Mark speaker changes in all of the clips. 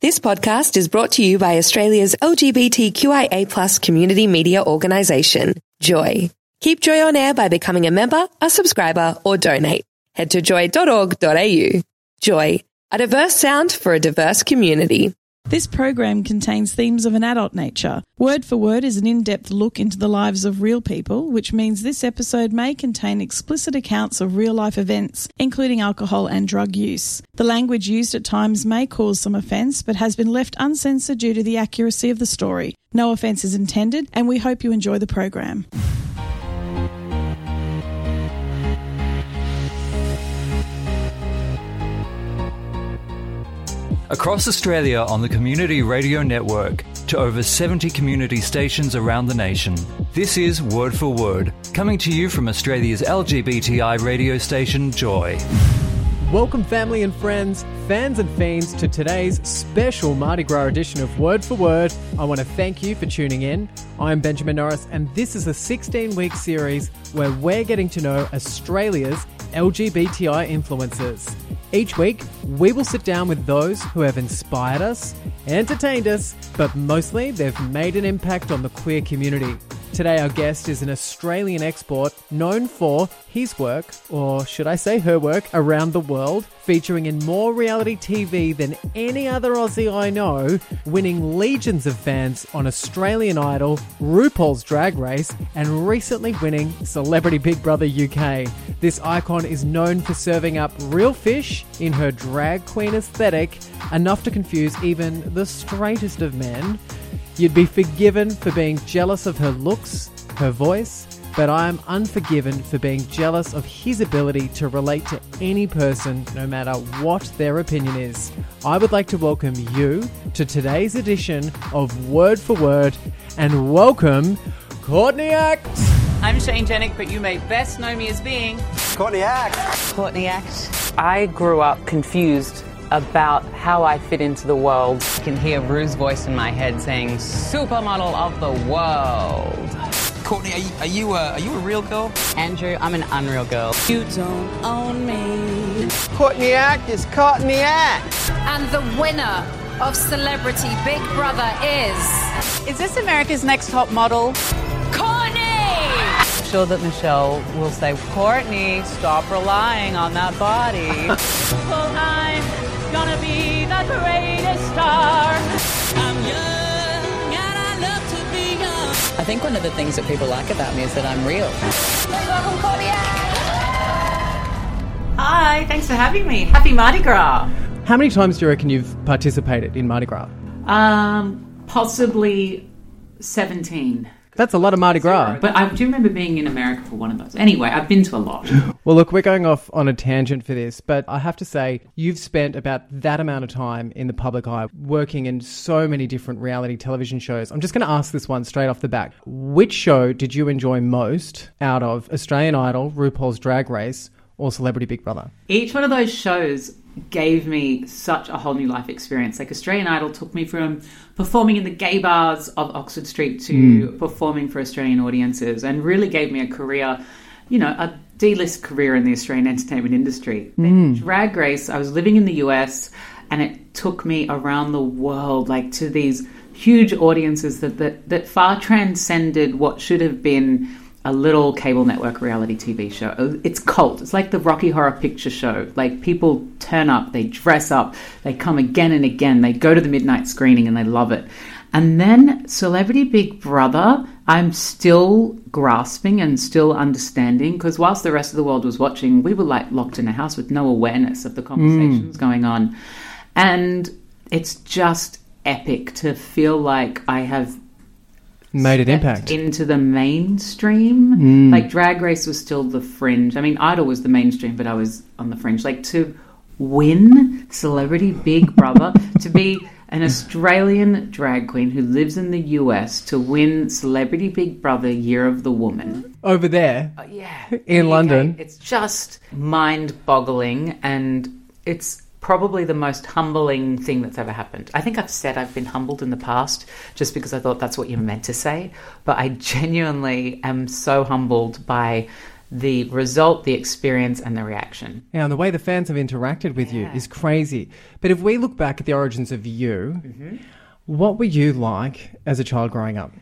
Speaker 1: This podcast is brought to you by Australia's LGBTQIA+ community media organisation, Joy. Keep Joy on air by becoming a member, a subscriber, or donate. Head to joy.org.au. Joy, a diverse sound for a diverse community.
Speaker 2: This program contains themes of an adult nature. Word for Word is an in-depth look into the lives of real people, which means this episode may contain explicit accounts of real-life events, including alcohol and drug use. The language used at times may cause some offence, but has been left uncensored due to the accuracy of the story. No offence is intended, and we hope you enjoy the program.
Speaker 3: Across Australia on the Community Radio Network to over 70 community stations around the nation. This is Word for Word, coming to you from Australia's LGBTI radio station, Joy.
Speaker 4: Welcome family and friends, fans and fiends, to today's special Mardi Gras edition of Word for Word. I want to thank you for tuning in. I'm Benjamin Norris, and this is a 16-week series where we're getting to know Australia's LGBTI influencers. Each week, we will sit down with those who have inspired us, entertained us, but mostly they've made an impact on the queer community. Today, our guest is an Australian export known for his work, or should I say her work, around the world, featuring in more reality TV than any other Aussie I know, winning legions of fans on Australian Idol, RuPaul's Drag Race, and recently winning Celebrity Big Brother UK. This icon is known for serving up real fish in her drag queen aesthetic, enough to confuse even the straightest of men. You'd be forgiven for being jealous of her looks, her voice, but I am unforgiven for being jealous of his ability to relate to any person, no matter what their opinion is. I would like to welcome you to today's edition of Word for Word, and welcome Courtney Act.
Speaker 5: I'm Shane Jenik, but you may best know me as being
Speaker 6: Courtney Act.
Speaker 5: Courtney Act. I grew up confused about how I fit into the world. I can hear Rue's voice in my head saying, "Supermodel of the world."
Speaker 6: Courtney, are you a real girl?
Speaker 5: Andrew, I'm an unreal girl. You don't own me.
Speaker 6: Courtney Act is Courtney Act.
Speaker 7: And the winner of Celebrity Big Brother is
Speaker 8: this America's Next Top Model?
Speaker 7: Courtney!
Speaker 5: I'm sure that Michelle will say, "Courtney, stop relying on that body." Well, I'm gonna be the greatest star. I'm young and I love to be young. I think one of the things that people like about me is that I'm real.
Speaker 7: Welcome, Courtney!
Speaker 8: Hi, thanks for having me. Happy Mardi Gras.
Speaker 4: How many times do you reckon you've participated in Mardi Gras?
Speaker 8: Possibly 17.
Speaker 4: That's a lot of Mardi Gras.
Speaker 8: But I do remember being in America for one of those. Anyway, I've been to a lot.
Speaker 4: Well, look, we're going off on a tangent for this, but I have to say, you've spent about that amount of time in the public eye, working in so many different reality television shows. I'm just going to ask this one straight off the bat. Which show did you enjoy most out of Australian Idol, RuPaul's Drag Race, or Celebrity Big Brother?
Speaker 8: Each one of those shows gave me such a whole new life experience. Like Australian Idol took me from performing in the gay bars of Oxford Street to performing for Australian audiences, and really gave me a career, you know, a D-list career in the Australian entertainment industry. Then Drag Race, I was living in the US, and it took me around the world, like to these huge audiences that far transcended what should have been a little cable network reality TV show. It's cult. It's like the Rocky Horror Picture Show. Like, people turn up, they dress up, they come again and again, they go to the midnight screening and they love it. And then Celebrity Big Brother, I'm still grasping and still understanding, because whilst the rest of the world was watching, we were like locked in a house with no awareness of the conversations going on. And it's just epic to feel like I have
Speaker 4: made an impact
Speaker 8: into the mainstream. Like, Drag Race was still the fringe. I mean, Idol was the mainstream, but I was on the fringe. Like, to win Celebrity Big Brother, to be an Australian drag queen who lives in the US, to win Celebrity Big Brother Year of the Woman
Speaker 4: over there, in London.
Speaker 8: It's just mind-boggling, and it's probably the most humbling thing that's ever happened. I think I've said I've been humbled in the past just because I thought that's what you're meant to say, but I genuinely am so humbled by the result, the experience, and the reaction.
Speaker 4: Yeah, and the way the fans have interacted with you is crazy. But if we look back at the origins of you, what were you like as a child growing up?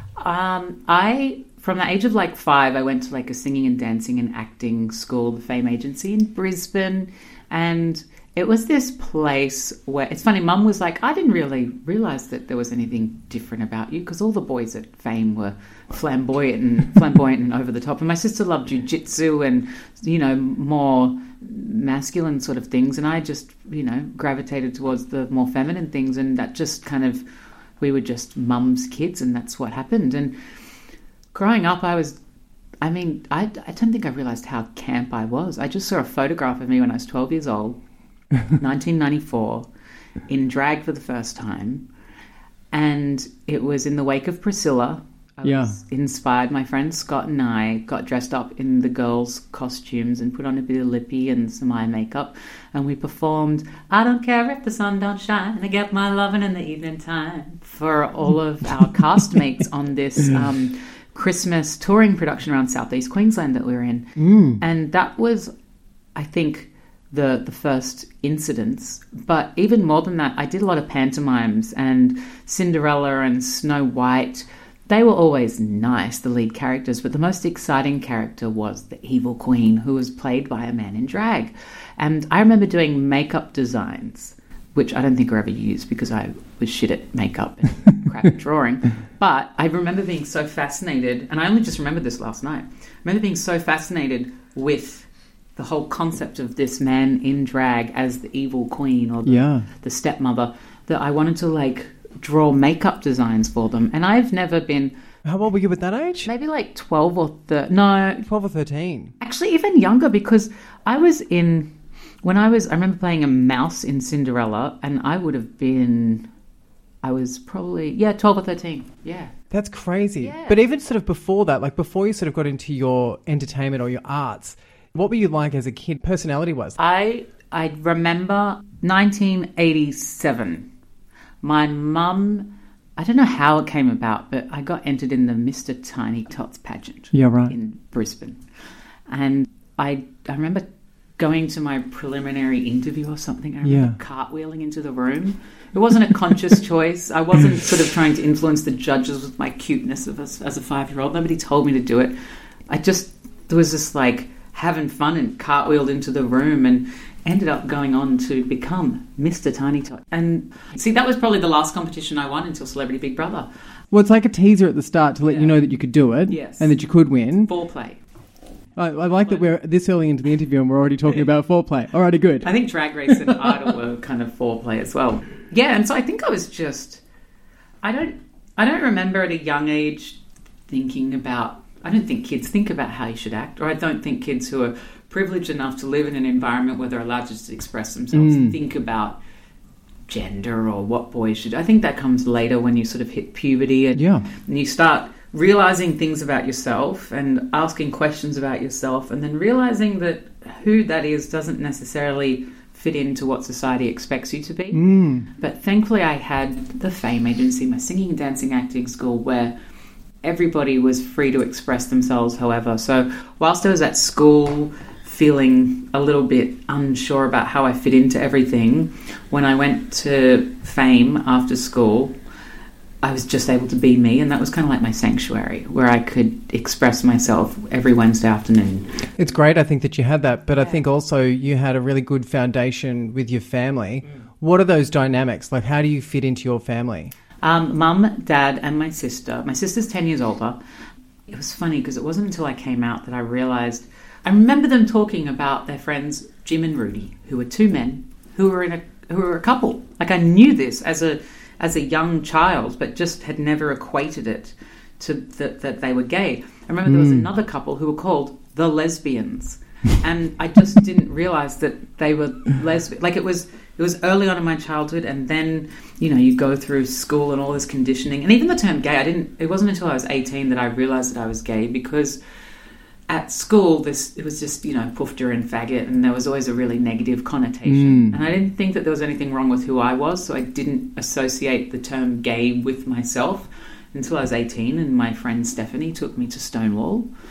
Speaker 8: From the age of 5, I went to a singing and dancing and acting school, the Fame Agency in Brisbane, and it was this place where, it's funny, Mum was like, I didn't really realise that there was anything different about you because all the boys at Fame were flamboyant and over the top. And my sister loved jiu-jitsu and, more masculine sort of things. And I just, gravitated towards the more feminine things. And that just we were just Mum's kids, and that's what happened. And growing up, I don't think I realised how camp I was. I just saw a photograph of me when I was 12 years old. 1994, in drag for the first time, and it was in the wake of Priscilla. I was inspired. My friend Scott and I got dressed up in the girls' costumes and put on a bit of lippy and some eye makeup, and we performed I Don't Care If the Sun Don't Shine, I Get My Lovin' in the Evening Time for all of our castmates on this Christmas touring production around Southeast Queensland that we were in. And that was, I think, the first incidents. But even more than that, I did a lot of pantomimes, and Cinderella and Snow White. They were always nice, the lead characters, but the most exciting character was the evil queen, who was played by a man in drag. And I remember doing makeup designs, which I don't think were ever used because I was shit at makeup and crap at drawing. But I remember being so fascinated, and I only just remembered this last night, I remember being so fascinated with the whole concept of this man in drag as the evil queen or the stepmother, that I wanted to draw makeup designs for them. And I've never been...
Speaker 4: How old were you at that age?
Speaker 8: Maybe 12 or 13. No.
Speaker 4: 12 or 13.
Speaker 8: Actually, even younger, because I remember playing a mouse in Cinderella, and I was probably, 12 or 13. Yeah.
Speaker 4: That's crazy.
Speaker 8: Yeah.
Speaker 4: But even sort of before that, before you sort of got into your entertainment or your arts, what were you like as a kid, personality-wise?
Speaker 8: I remember 1987. My mum, I don't know how it came about, but I got entered in the Mr. Tiny Tots pageant in Brisbane. And I remember going to my preliminary interview or something. I remember cartwheeling into the room. It wasn't a conscious choice. I wasn't sort of trying to influence the judges with my cuteness as a 5-year-old. Nobody told me to do it. There was this having fun and cartwheeled into the room and ended up going on to become Mr. Tiny Tot. And see, that was probably the last competition I won until Celebrity Big Brother.
Speaker 4: Well, it's like a teaser at the start to let you know that you could do it and that you could win.
Speaker 8: Foreplay.
Speaker 4: I like that we're this early into the interview and we're already talking about foreplay. Alrighty, good.
Speaker 8: I think Drag Race and Idol were kind of foreplay as well. Yeah, and so I think I was just... I don't remember at a young age thinking about... I don't think kids think about how you should act, or I don't think kids who are privileged enough to live in an environment where they're allowed to just express themselves think about gender or what boys should... I think that comes later when you sort of hit puberty and you start realising things about yourself and asking questions about yourself, and then realising that who that is doesn't necessarily fit into what society expects you to be. But thankfully I had the Fame Agency, my singing and dancing acting school, where everybody was free to express themselves however. So whilst I was at school feeling a little bit unsure about how I fit into everything, when I went to Fame after school, I was just able to be me, and that was kind of like my sanctuary where I could express myself every Wednesday afternoon.
Speaker 4: It's great, I think, that you had that, but I think also you had a really good foundation with your family. What are those dynamics? How do you fit into your family?
Speaker 8: Mum, Dad, and my sister. My sister's 10 years older. It was funny because it wasn't until I came out that I realised... I remember them talking about their friends Jim and Rudy, who were two men who were a couple. I knew this as a young child, but just had never equated it to that they were gay. I remember there was another couple who were called the Lesbians, and I just didn't realise that they were lesbian. It was early on in my childhood, and then you go through school and all this conditioning, and even the term gay. It wasn't until I was 18 that I realised that I was gay, because at school it was just poofter and faggot, and there was always a really negative connotation, and I didn't think that there was anything wrong with who I was, so I didn't associate the term gay with myself until I was 18, and my friend Stephanie took me to Stonewall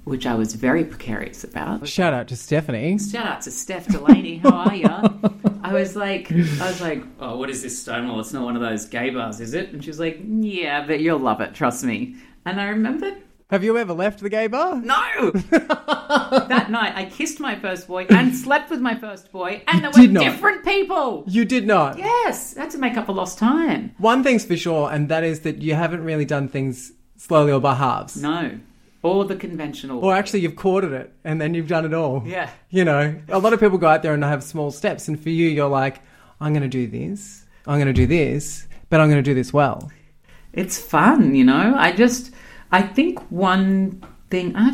Speaker 8: which I was very precarious about.
Speaker 4: Shout out to Stephanie.
Speaker 8: Shout out to Steph Delaney. How are ya? I was like, oh, what is this Stonewall? It's not one of those gay bars, is it? And she was like, yeah, but you'll love it, trust me. And I remembered.
Speaker 4: Have you ever left the gay bar?
Speaker 8: No! That night, I kissed my first boy and slept with my first boy, and there were different people.
Speaker 4: You did not?
Speaker 8: Yes, I had to make up for lost time.
Speaker 4: One thing's for sure, and that is that you haven't really done things slowly or by halves.
Speaker 8: No. Or the conventional.
Speaker 4: Or actually, you've courted it, and then you've done it all.
Speaker 8: Yeah.
Speaker 4: You know, a lot of people go out there and have small steps, and for you, you're like, I'm going to do this, I'm going to do this, but I'm going to do this well.
Speaker 8: It's fun, you know? I think one thing, I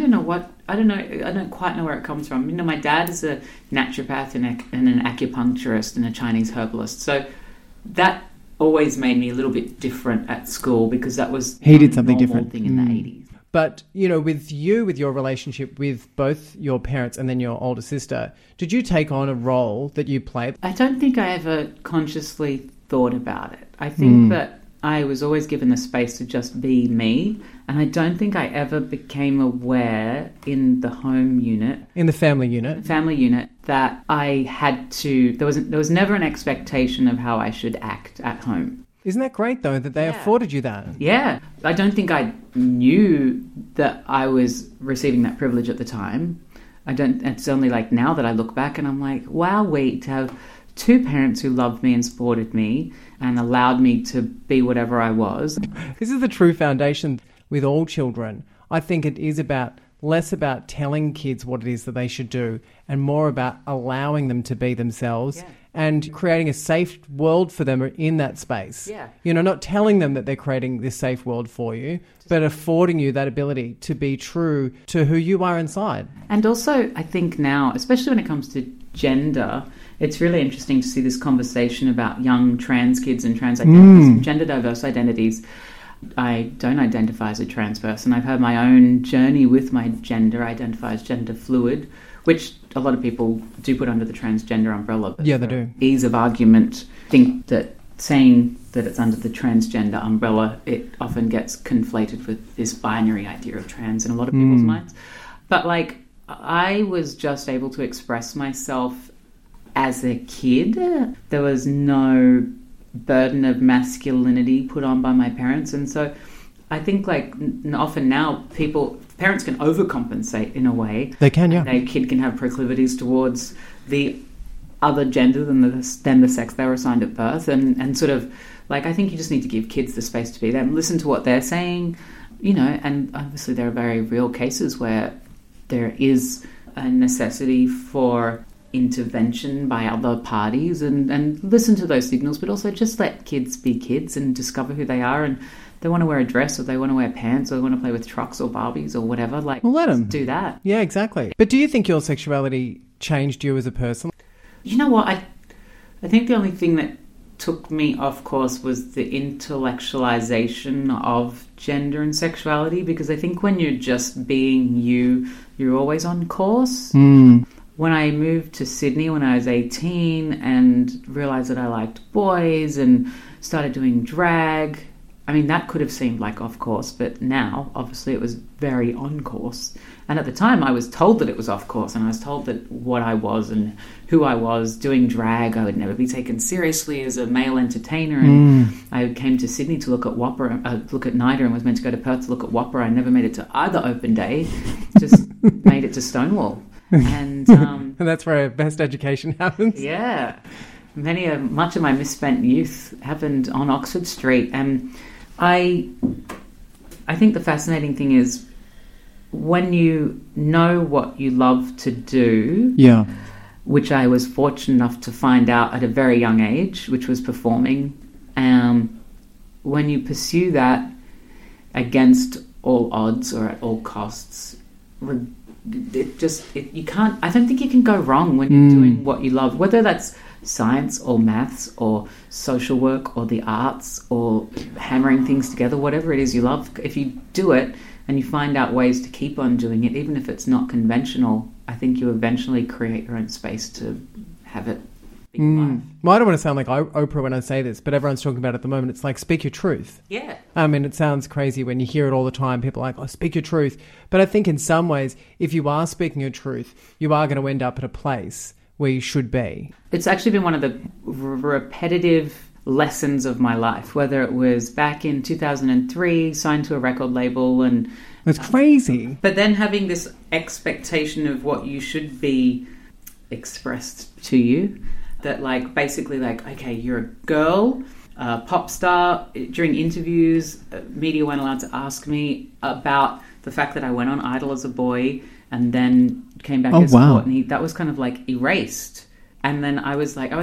Speaker 8: don't quite know where it comes from. You know, my dad is a naturopath and an acupuncturist and a Chinese herbalist. So that always made me a little bit different at school because that was
Speaker 4: he did something different
Speaker 8: thing in the 80s.
Speaker 4: But, you know, with your relationship with both your parents and then your older sister, did you take on a role that you played?
Speaker 8: I don't think I ever consciously thought about it. I think that I was always given the space to just be me, and I don't think I ever became aware in the home unit,
Speaker 4: in the family unit,
Speaker 8: that I had to. There was never an expectation of how I should act at home.
Speaker 4: Isn't that great though that they afforded you that?
Speaker 8: Yeah, I don't think I knew that I was receiving that privilege at the time. It's only like now that I look back and I'm like, wow, to have two parents who loved me and supported me and allowed me to be whatever I was.
Speaker 4: This is the true foundation with all children. I think it is less about telling kids what it is that they should do and more about allowing them to be themselves and creating a safe world for them in that space.
Speaker 8: Yeah.
Speaker 4: You know, not telling them that they're creating this safe world for you, but affording you that ability to be true to who you are inside.
Speaker 8: And also, I think now, especially when it comes to gender, it's really interesting to see this conversation about young trans kids and trans identities, gender diverse identities. I don't identify as a trans person. I've had my own journey with my gender. I identify as gender fluid, which a lot of people do put under the transgender umbrella. But
Speaker 4: yeah, they do.
Speaker 8: Ease of argument, think that saying that it's under the transgender umbrella, it often gets conflated with this binary idea of trans in a lot of people's minds. But like, I was just able to express myself as a kid. There was no burden of masculinity put on by my parents, and so I think like often now parents can overcompensate in a way.
Speaker 4: They can, yeah.
Speaker 8: A kid can have proclivities towards the other gender than the sex they were assigned at birth, and sort of like I think you just need to give kids the space to be them, listen to what they're saying, you know. And obviously there are very real cases where there is a necessity for intervention by other parties and listen to those signals, but also just let kids be kids and discover who they are. And they want to wear a dress or they want to wear pants or they want to play with trucks or Barbies or whatever, like,
Speaker 4: well, let them
Speaker 8: do that.
Speaker 4: Yeah, exactly. But do you think your sexuality changed you as a person?
Speaker 8: You know what, I think the only thing that took me off course was the intellectualization of gender and sexuality, because I think when you're just being you're always on course. When I moved to Sydney when I was 18 and realised that I liked boys and started doing drag, I mean, that could have seemed like off course, but now, obviously, it was very on course. And at the time, I was told that it was off course, and I was told that what I was and who I was doing drag, I would never be taken seriously as a male entertainer. And I came to Sydney to look at look at NIDA, and was meant to go to Perth to look at WAPA. I never made it to either open day, just made it to Stonewall. And
Speaker 4: and that's where best education happens.
Speaker 8: Yeah, much of my misspent youth happened on Oxford Street, and I think the fascinating thing is when you know what you love to do.
Speaker 4: Yeah,
Speaker 8: which I was fortunate enough to find out at a very young age, which was performing. When you pursue that against all odds or at all costs, you can't. I don't think you can go wrong when you're doing what you love, whether that's science or maths or social work or the arts or hammering things together, whatever it is you love. If you do it and you find out ways to keep on doing it, even if it's not conventional, I think you eventually create your own space to have it life.
Speaker 4: Well, I don't want to sound like Oprah when I say this, but everyone's talking about it at the moment. It's like, speak your truth.
Speaker 8: Yeah.
Speaker 4: I mean, it sounds crazy when you hear it all the time. People are like, oh, speak your truth. But I think in some ways, if you are speaking your truth, you are going to end up at a place where you should be.
Speaker 8: It's actually been one of the repetitive lessons of my life, whether it was back in 2003, signed to a record label and...
Speaker 4: It's crazy.
Speaker 8: But then having this expectation of what you should be expressed to you, that like basically like, okay, you're a girl, pop star. During interviews, media weren't allowed to ask me about the fact that I went on Idol as a boy and then came back as Courtney. That was kind of like erased. And then I was like,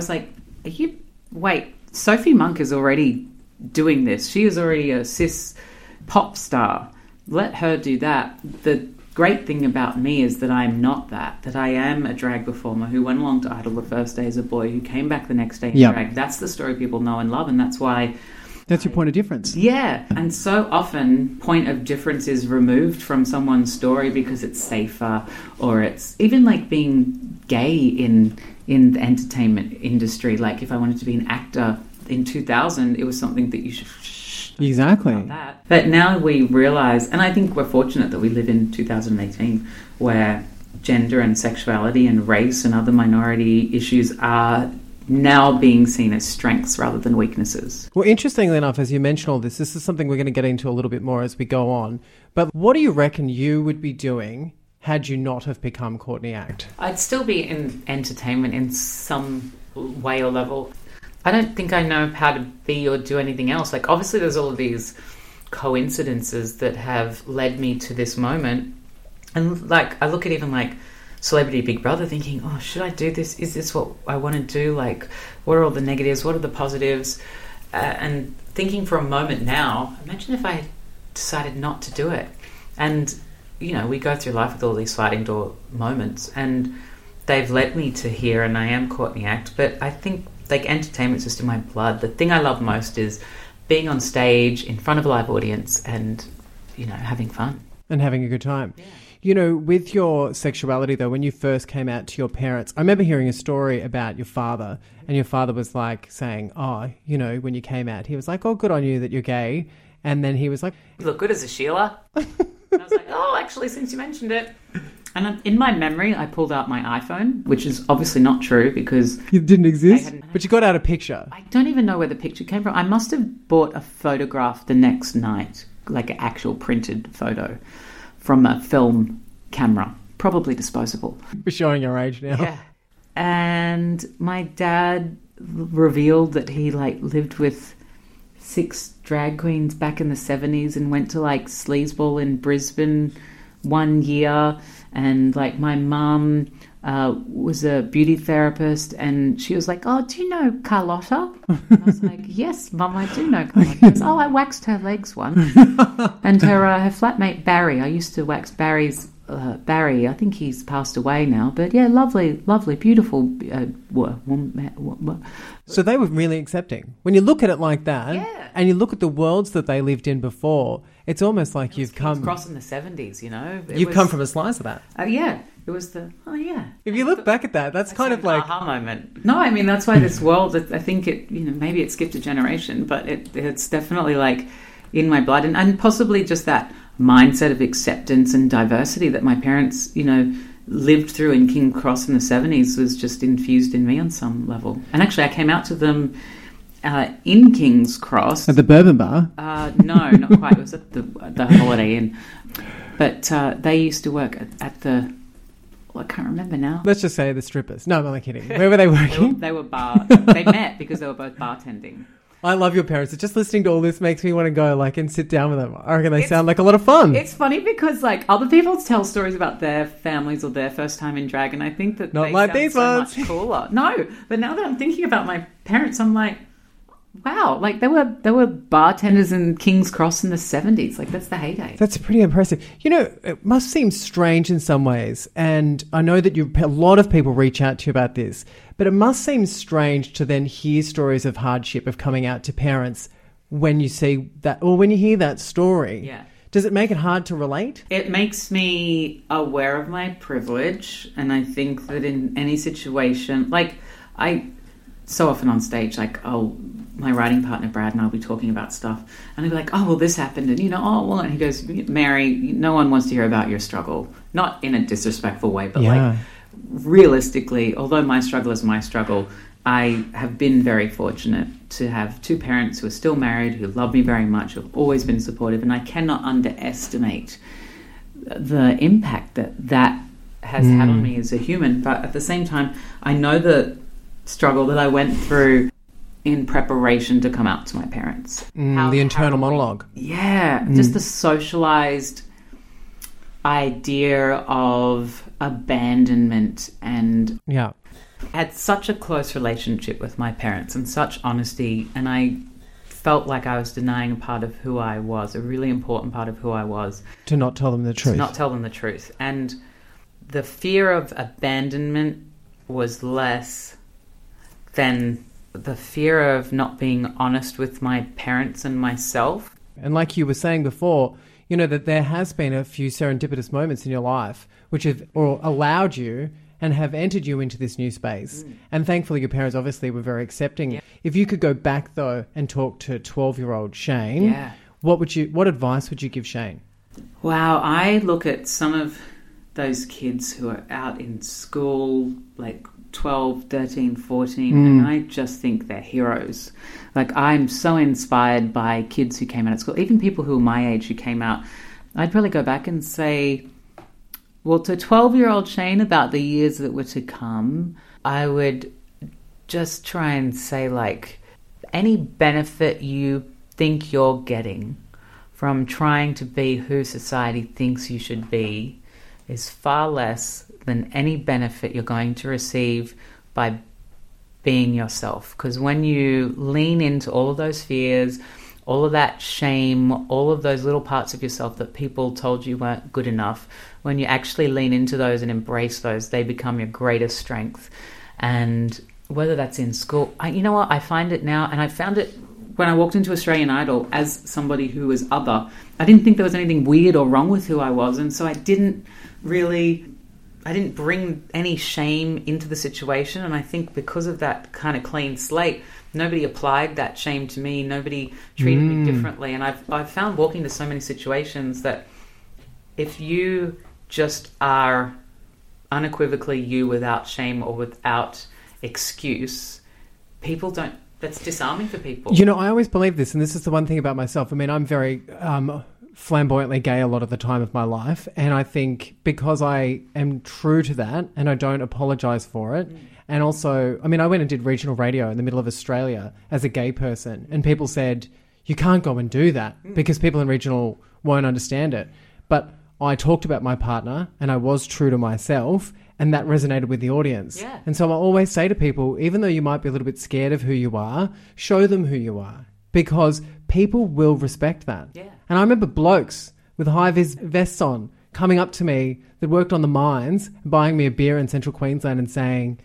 Speaker 8: wait, Sophie Monk is already doing this. She is already a cis pop star. Let her do that. The great thing about me is that I'm not that I am a drag performer who went along to Idol the first day as a boy, who came back the next day in drag. That's the story people know and love, and that's why...
Speaker 4: That's your point of difference.
Speaker 8: Yeah, and so often point of difference is removed from someone's story because it's safer, or it's even like being gay in the entertainment industry. Like if I wanted to be an actor in 2000, it was something that you should...
Speaker 4: Exactly.
Speaker 8: That. But now we realise, and I think we're fortunate that we live in 2018, where gender and sexuality and race and other minority issues are now being seen as strengths rather than weaknesses.
Speaker 4: Well, interestingly enough, as you mention all this is something we're going to get into a little bit more as we go on. But what do you reckon you would be doing had you not have become Courtney Act?
Speaker 8: I'd still be in entertainment in some way or level. I don't think I know how to be or do anything else. Like, obviously there's all of these coincidences that have led me to this moment. And, like, I look at even, like, Celebrity Big Brother thinking, oh, should I do this? Is this what I want to do? Like, what are all the negatives? What are the positives? And thinking for a moment now, imagine if I had decided not to do it. And, you know, we go through life with all these sliding door moments. And they've led me to here, and I am Courtney Act. But I think... like entertainment's just in my blood. The thing I love most is being on stage in front of a live audience and, you know, having fun.
Speaker 4: And having a good time.
Speaker 8: Yeah.
Speaker 4: You know, with your sexuality, though, when you first came out to your parents, I remember hearing a story about your father, and your father was like saying, oh, you know, when you came out, he was like, oh, good on you that you're gay. And then he was like...
Speaker 8: you look good as a Sheila. And I was like, oh, actually, since you mentioned it... And in my memory, I pulled out my iPhone, which is obviously not true because...
Speaker 4: It didn't exist? But you got out a picture.
Speaker 8: I don't even know where the picture came from. I must have bought a photograph the next night, like an actual printed photo from a film camera, probably disposable.
Speaker 4: We're showing your age now.
Speaker 8: Yeah. And my dad revealed that he, like, lived with 6 drag queens back in the 70s and went to, like, sleazeball in Brisbane one year. And, like, my mum was a beauty therapist, and she was like, oh, do you know Carlotta? And I was like, yes, Mum, I do know Carlotta. She goes, oh, I waxed her legs once. And her flatmate Barry, I used to wax Barry's... Barry, I think he's passed away now, but yeah, lovely, beautiful woman.
Speaker 4: So they were really accepting. When you look at it like that,
Speaker 8: yeah.
Speaker 4: And you look at the worlds that they lived in before, it's almost like you've come...
Speaker 8: King's Cross in the 70s, you know?
Speaker 4: You've come from a slice of that.
Speaker 8: Yeah, it was the... Oh, yeah.
Speaker 4: If you look back at that, that's kind of like...
Speaker 8: aha moment. No, I mean, that's why this world, I think it, you know, maybe it skipped a generation, but it's definitely like in my blood, and possibly just that mindset of acceptance and diversity that my parents, you know, lived through in King's Cross in the 70s was just infused in me on some level. And actually I came out to them in King's Cross.
Speaker 4: At the Bourbon Bar?
Speaker 8: No, not quite. It was at the Holiday Inn. But they used to work at the... Well, I can't remember now.
Speaker 4: Let's just say the strippers. No, I'm not kidding. Where were they working?
Speaker 8: They were They met because they were both bartending.
Speaker 4: I love your parents. Just listening to all this makes me want to go like and sit down with them. I reckon they sound like a lot of fun.
Speaker 8: It's funny because like other people tell stories about their families or their first time in drag, and I think that
Speaker 4: not
Speaker 8: they
Speaker 4: like
Speaker 8: sound
Speaker 4: these
Speaker 8: so
Speaker 4: ones.
Speaker 8: much cooler. No, but now that I'm thinking about my parents, I'm like, wow, like they were bartenders in King's Cross in the 70s. Like that's the heyday.
Speaker 4: That's pretty impressive. You know, it must seem strange in some ways, and I know that a lot of people reach out to you about this, but it must seem strange to then hear stories of hardship of coming out to parents when you see that or when you hear that story.
Speaker 8: Yeah.
Speaker 4: Does it make it hard to relate?
Speaker 8: It makes me aware of my privilege, and I think that in any situation, like so often on stage, like, my writing partner Brad and I'll be talking about stuff, and I'll be like, oh, well, this happened, and and he goes, Mary, no one wants to hear about your struggle. Not in a disrespectful way, but like, realistically, although my struggle is my struggle, I have been very fortunate to have two parents who are still married, who love me very much, who have always been supportive, and I cannot underestimate the impact that has had on me as a human. But at the same time, I know the struggle that I went through in preparation to come out to my parents.
Speaker 4: The internal monologue.
Speaker 8: Yeah, just the socialized idea of abandonment, and I had such a close relationship with my parents and such honesty, and I felt like I was denying a part of who I was, a really important part of who I was.
Speaker 4: To not tell them the truth.
Speaker 8: To not tell them the truth. And the fear of abandonment was less than the fear of not being honest with my parents and myself.
Speaker 4: And like you were saying before, that there has been a few serendipitous moments in your life which have allowed you and have entered you into this new space. And thankfully your parents obviously were very accepting. Yeah. If you could go back though and talk to 12-year-old Shane, what advice would you give Shane?
Speaker 8: Wow, I look at some of those kids who are out in school, like 12, 13, 14, and I just think they're heroes. Like, I'm so inspired by kids who came out of school, even people who are my age who came out. I'd probably go back and say, well, to 12-year-old Shane about the years that were to come, I would just try and say, like, any benefit you think you're getting from trying to be who society thinks you should be is far less than any benefit you're going to receive by being yourself. Because when you lean into all of those fears, all of that shame, all of those little parts of yourself that people told you weren't good enough, when you actually lean into those and embrace those, they become your greatest strength. And whether that's in school, I find it now, and I found it when I walked into Australian Idol as somebody who was other. I didn't think there was anything weird or wrong with who I was, and so I didn't bring any shame into the situation. And I think because of that kind of clean slate, nobody applied that shame to me. Nobody treated me differently. And I've found walking to so many situations that if you just are unequivocally you without shame or without excuse, people don't, that's disarming for people.
Speaker 4: I always believe this, and this is the one thing about myself. I mean, I'm very flamboyantly gay a lot of the time of my life, and I think because I am true to that and I don't apologise for it, and also, I went and did regional radio in the middle of Australia as a gay person, and people said, you can't go and do that because people in regional won't understand it. But I talked about my partner and I was true to myself, and that resonated with the audience. Yeah. And so I always say to people, even though you might be a little bit scared of who you are, show them who you are, because people will respect that. Yeah. And I remember blokes with high-vis vests on coming up to me that worked on the mines, buying me a beer in Central Queensland and saying,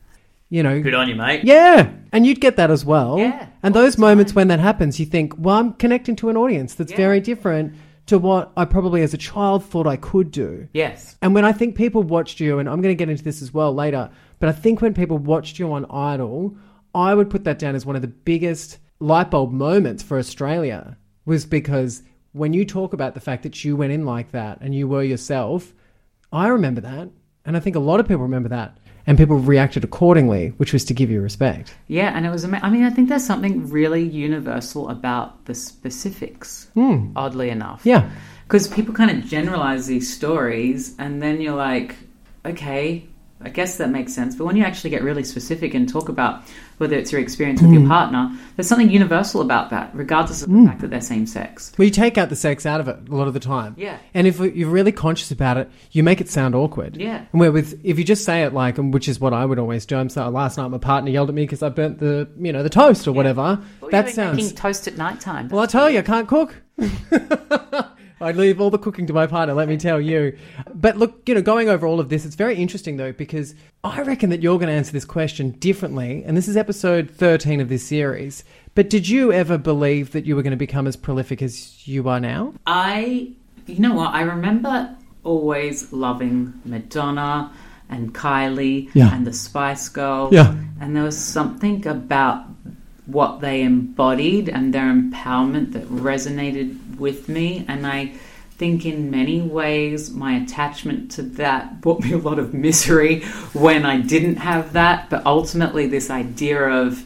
Speaker 8: good on you, mate.
Speaker 4: Yeah. And you'd get that as well.
Speaker 8: Yeah.
Speaker 4: And those moments when that happens, you think, well, I'm connecting to an audience that's very different to what I probably as a child thought I could do.
Speaker 8: Yes.
Speaker 4: And when I think people watched you, and I'm going to get into this as well later, but I think when people watched you on Idol, I would put that down as one of the biggest light bulb moments for Australia, was because when you talk about the fact that you went in like that and you were yourself, I remember that. And I think a lot of people remember that. And people reacted accordingly, which was to give you respect.
Speaker 8: Yeah, and it was I think there's something really universal about the specifics, oddly enough.
Speaker 4: Yeah.
Speaker 8: Because people kind of generalize these stories, and then you're like, okay, I guess that makes sense. But when you actually get really specific and talk about whether it's your experience with your partner, there's something universal about that, regardless of the fact that they're same sex.
Speaker 4: Well, you take out the sex out of it a lot of the time.
Speaker 8: Yeah.
Speaker 4: And if you're really conscious about it, you make it sound awkward.
Speaker 8: Yeah.
Speaker 4: And if you just say it like, which is what I would always do, last night my partner yelled at me because I burnt the toast or whatever.
Speaker 8: Well,
Speaker 4: that sounds...
Speaker 8: making toast at night time.
Speaker 4: Well, I tell you, I can't cook. I leave all the cooking to my partner, let me tell you. But look, going over all of this, it's very interesting though, because I reckon that you're going to answer this question differently. And this is episode 13 of this series. But did you ever believe that you were going to become as prolific as you are now?
Speaker 8: You know what? I remember always loving Madonna and Kylie
Speaker 4: Yeah.
Speaker 8: and the Spice Girls.
Speaker 4: Yeah.
Speaker 8: And there was something about what they embodied and their empowerment that resonated with me. And I think in many ways my attachment to that brought me a lot of misery when I didn't have that. But ultimately this idea of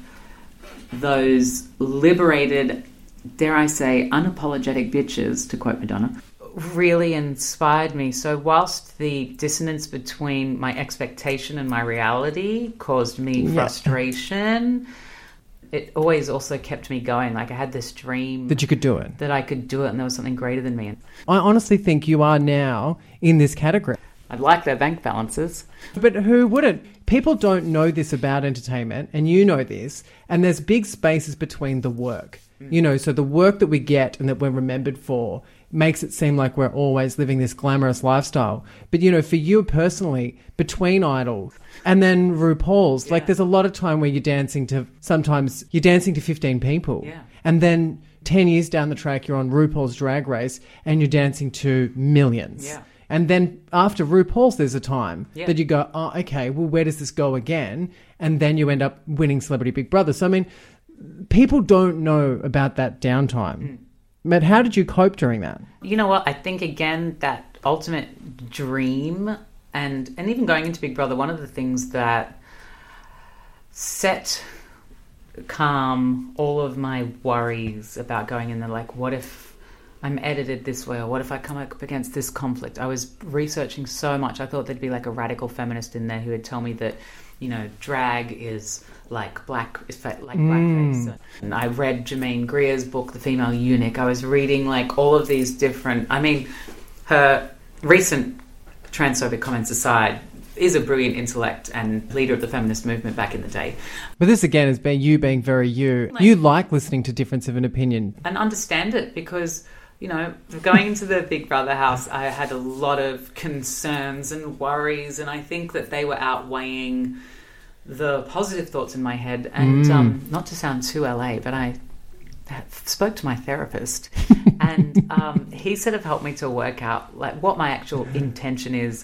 Speaker 8: those liberated, dare I say, unapologetic bitches, to quote Madonna, really inspired me. So whilst the dissonance between my expectation and my reality caused me frustration, it always also kept me going. Like I had this dream
Speaker 4: That you could do it.
Speaker 8: that I could do it and there was something greater than me.
Speaker 4: I honestly think you are now in this category.
Speaker 8: I'd like their bank balances.
Speaker 4: But who wouldn't? People don't know this about entertainment, and you know this, and there's big spaces between the work. You know, so the work that we get and that we're remembered for makes it seem like we're always living this glamorous lifestyle. But, you know, for you personally, between Idol and then RuPaul's, like there's a lot of time where sometimes you're dancing to 15 people.
Speaker 8: Yeah.
Speaker 4: And then 10 years down the track, you're on RuPaul's Drag Race and you're dancing to millions.
Speaker 8: Yeah.
Speaker 4: And then after RuPaul's, there's a time
Speaker 8: Yeah.
Speaker 4: that you go, oh, okay, well, where does this go again? And then you end up winning Celebrity Big Brother. So, I mean, people don't know about that downtime. But how did you cope during that?
Speaker 8: You know what? I think, again, that ultimate dream and even going into Big Brother, one of the things that set calm all of my worries about going in there, like, what if I'm edited this way, or what if I come up against this conflict? I was researching so much. I thought there'd be like a radical feminist in there who would tell me that, you know, drag is like blackface. And I read Jermaine Greer's book, The Female Eunuch. I was reading like all of these different, I mean, her recent transphobic comments aside, is a brilliant intellect and leader of the feminist movement back in the day.
Speaker 4: But this, again, is you being very you. You like listening to difference of an opinion.
Speaker 8: And understand it because, you know, going into the Big Brother house, I had a lot of concerns and worries, and I think that they were outweighing the positive thoughts in my head. And not to sound too LA, but I spoke to my therapist, and he sort of helped me to work out like what my actual intention is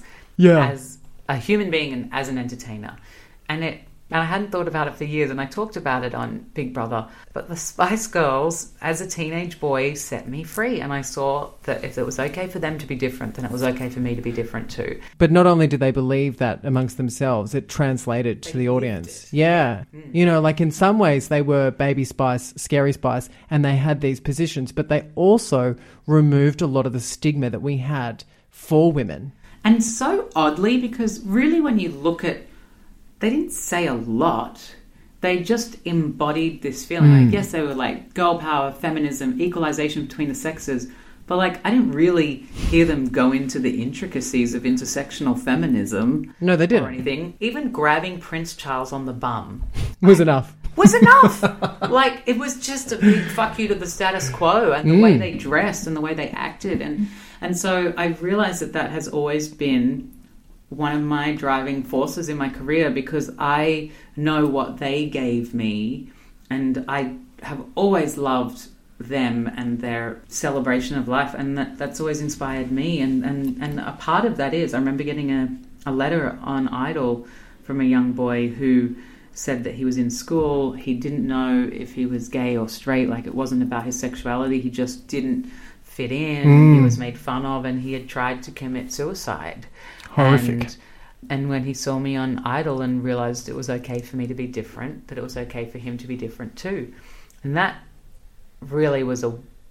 Speaker 8: as a human being and as an entertainer. And I hadn't thought about it for years, and I talked about it on Big Brother. But the Spice Girls, as a teenage boy, set me free. And I saw that if it was okay for them to be different, then it was okay for me to be different too.
Speaker 4: But not only did they believe that amongst themselves, it translated to the audience. Yeah. You know, like in some ways they were Baby Spice, Scary Spice, and they had these positions, but they also removed a lot of the stigma that we had for women.
Speaker 8: And so oddly, because really when you look at, they didn't say a lot. They just embodied this feeling. I guess they were like girl power, feminism, equalization between the sexes. But like, I didn't really hear them go into the intricacies of intersectional feminism.
Speaker 4: No, they didn't.
Speaker 8: Or anything. Even grabbing Prince Charles on the bum
Speaker 4: Was enough.
Speaker 8: was enough. Like, it was just a big fuck you to the status quo and the way they dressed and the way they acted. And so I realized that has always been one of my driving forces in my career, because I know what they gave me, and I have always loved them and their celebration of life, and that's always inspired me. And a part of that is, I remember getting a letter on Idol from a young boy who said that he was in school, he didn't know if he was gay or straight, like it wasn't about his sexuality, he just didn't fit in, he was made fun of, and he had tried to commit suicide.
Speaker 4: Horrific.
Speaker 8: And when he saw me on Idol and realised it was okay for me to be different, that it was okay for him to be different too. And that really was a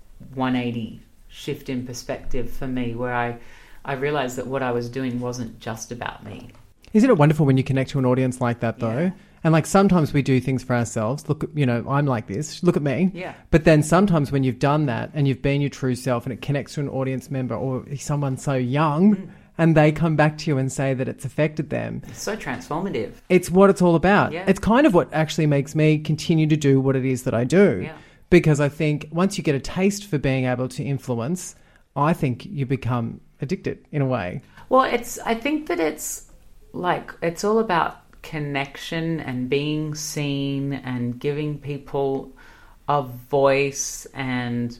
Speaker 8: 180 shift in perspective for me, where I realised that what I was doing wasn't just about me.
Speaker 4: Isn't it wonderful when you connect to an audience like that, though?
Speaker 8: Yeah.
Speaker 4: And like sometimes we do things for ourselves. Look, you know, I'm like this. Look at me.
Speaker 8: Yeah.
Speaker 4: But then sometimes when you've done that and you've been your true self and it connects to an audience member or someone so young and they come back to you and say that it's affected them.
Speaker 8: It's so transformative.
Speaker 4: It's what it's all about.
Speaker 8: Yeah.
Speaker 4: It's kind of what actually makes me continue to do what it is that I do.
Speaker 8: Yeah.
Speaker 4: Because I think once you get a taste for being able to influence, I think you become addicted in a way.
Speaker 8: Well, I think that it's all about connection and being seen and giving people a voice, and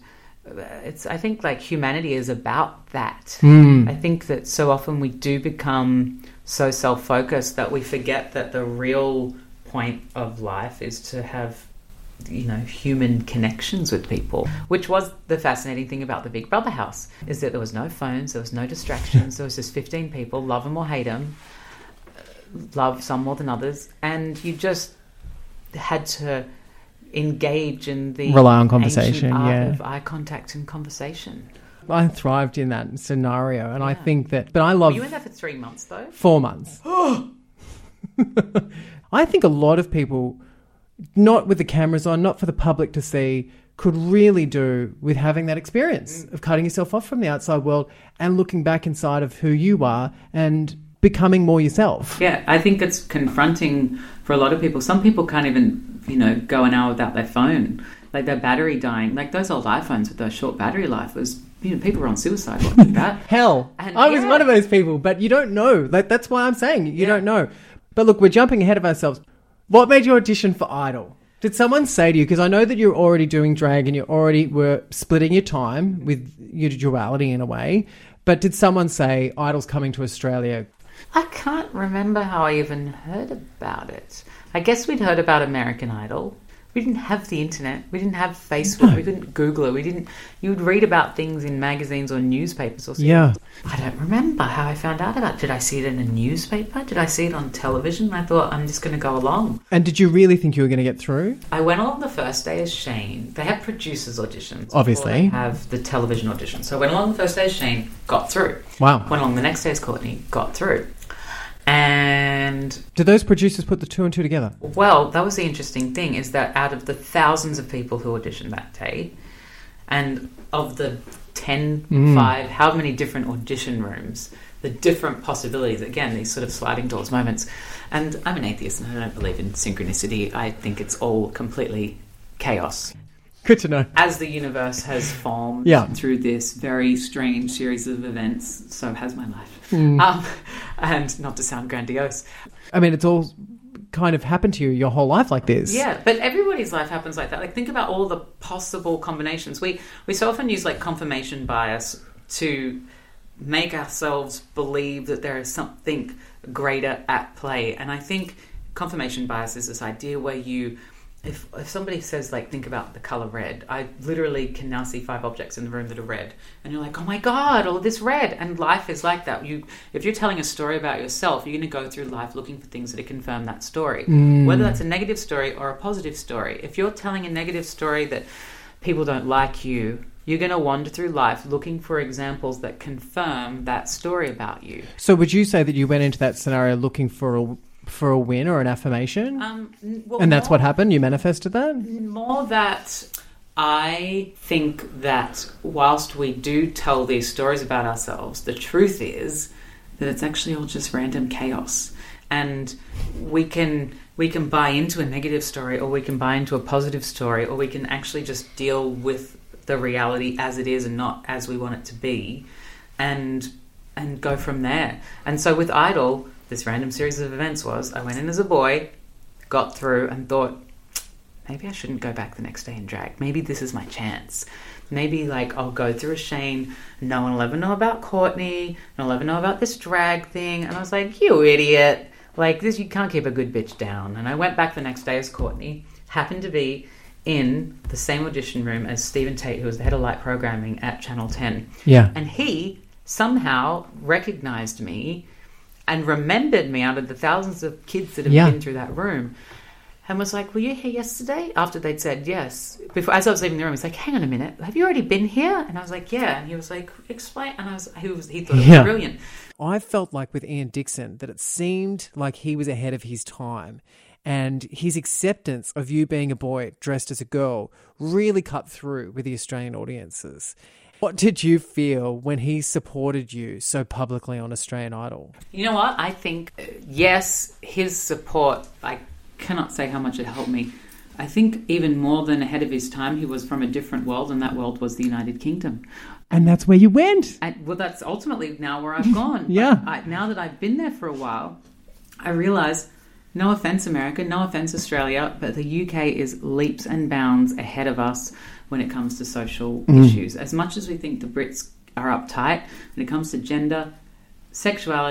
Speaker 8: I think like humanity is about that. I think that so often we do become so self-focused that we forget that the real point of life is to have, you know, human connections with people, which was the fascinating thing about the Big Brother house, is that there was no phones, there was no distractions, there was just 15 people, love them or hate them, love some more than others, and you just had to engage in the
Speaker 4: rely on conversation,
Speaker 8: art of eye contact and conversation.
Speaker 4: I thrived in that scenario, and I think that... But I love...
Speaker 8: You were there for 3 months, though?
Speaker 4: 4 months. I think a lot of people, not with the cameras on, not for the public to see, could really do with having that experience of cutting yourself off from the outside world and looking back inside of who you are and becoming more yourself.
Speaker 8: Yeah, I think it's confronting for a lot of people. Some people can't even, you know, go an hour without their phone. Like their battery dying. Like those old iPhones with those short battery life was, you know, people were on suicide watching that.
Speaker 4: Hell,
Speaker 8: and,
Speaker 4: I was one of those people, but you don't know. Like, that's why I'm saying you don't know. But look, we're jumping ahead of ourselves. What made you audition for Idol? Did someone say to you, because I know that you're already doing drag and you already were splitting your time with your duality in a way, but did someone say, Idol's coming to Australia?
Speaker 8: I can't remember how I even heard about it. I guess we'd heard about American Idol. We didn't have the internet. We didn't have Facebook. No. We didn't Google it. We didn't. You would read about things in magazines or newspapers or something.
Speaker 4: Yeah.
Speaker 8: I don't remember how I found out about it. Did I see it in a newspaper? Did I see it on television? I thought, I'm just going to go along.
Speaker 4: And did you really think you were going to get through?
Speaker 8: I went along the first day as Shane. They have producers auditions.
Speaker 4: Obviously.
Speaker 8: They have the television audition. So I went along the first day as Shane, got through.
Speaker 4: Wow.
Speaker 8: Went along the next day as Courtney, got through. And
Speaker 4: did those producers put the two and two together?
Speaker 8: Well, that was the interesting thing, is that out of the thousands of people who auditioned that day, and of the 5, how many different audition rooms, the different possibilities, again, these sort of sliding doors moments. And I'm an atheist and I don't believe in synchronicity. I think it's all completely chaos.
Speaker 4: Good to know.
Speaker 8: As the universe has formed through this very strange series of events, so has my life. And not to sound grandiose.
Speaker 4: I mean, it's all kind of happened to you your whole life like this.
Speaker 8: Yeah, but everybody's life happens like that. Like, think about all the possible combinations. We so often use, like, confirmation bias to make ourselves believe that there is something greater at play. And I think confirmation bias is this idea where you... If somebody says, like, think about the colour red, I literally can now see 5 objects in the room that are red. And you're like, oh my God, all of this red. And life is like that. If you're telling a story about yourself, you're going to go through life looking for things that confirm that story. Whether that's a negative story or a positive story. If you're telling a negative story that people don't like you, you're going to wander through life looking for examples that confirm that story about you.
Speaker 4: So would you say that you went into that scenario looking for a win or an affirmation?
Speaker 8: Well,
Speaker 4: and that's what happened? You manifested that?
Speaker 8: More that I think that whilst we do tell these stories about ourselves, the truth is that it's actually all just random chaos. And we can buy into a negative story, or we can buy into a positive story, or we can actually just deal with the reality as it is and not as we want it to be, and go from there. And so with Idol, this random series of events was, I went in as a boy, got through, and thought, maybe I shouldn't go back the next day in drag. Maybe this is my chance. Maybe, like, I'll go through a Shane. No one will ever know about Courtney. No one will ever know about this drag thing. And I was like, you idiot. Like, this, you can't keep a good bitch down. And I went back the next day as Courtney. Happened to be in the same audition room as Stephen Tate, who was the head of light programming at Channel 10.
Speaker 4: Yeah.
Speaker 8: And he somehow recognised me and remembered me out of the thousands of kids that have been through that room, and was like, were you here yesterday? After they'd said yes. Before, as I was leaving the room, he's like, hang on a minute, have you already been here? And I was like, yeah. And he was like, explain. And he thought it was brilliant.
Speaker 4: I felt like with Ian Dixon that it seemed like he was ahead of his time, and his acceptance of you being a boy dressed as a girl really cut through with the Australian audiences. What did you feel when he supported you so publicly on Australian Idol?
Speaker 8: You know what? I think, yes, his support, I cannot say how much it helped me. I think even more than ahead of his time, he was from a different world, and that world was the United Kingdom.
Speaker 4: And that's where you went.
Speaker 8: Well, that's ultimately now where I've gone. Now that I've been there for a while, I realise, no offence America, no offence Australia, but the UK is leaps and bounds ahead of us when it comes to social issues. As much as we think the Brits are uptight, when it comes to gender, sexuality,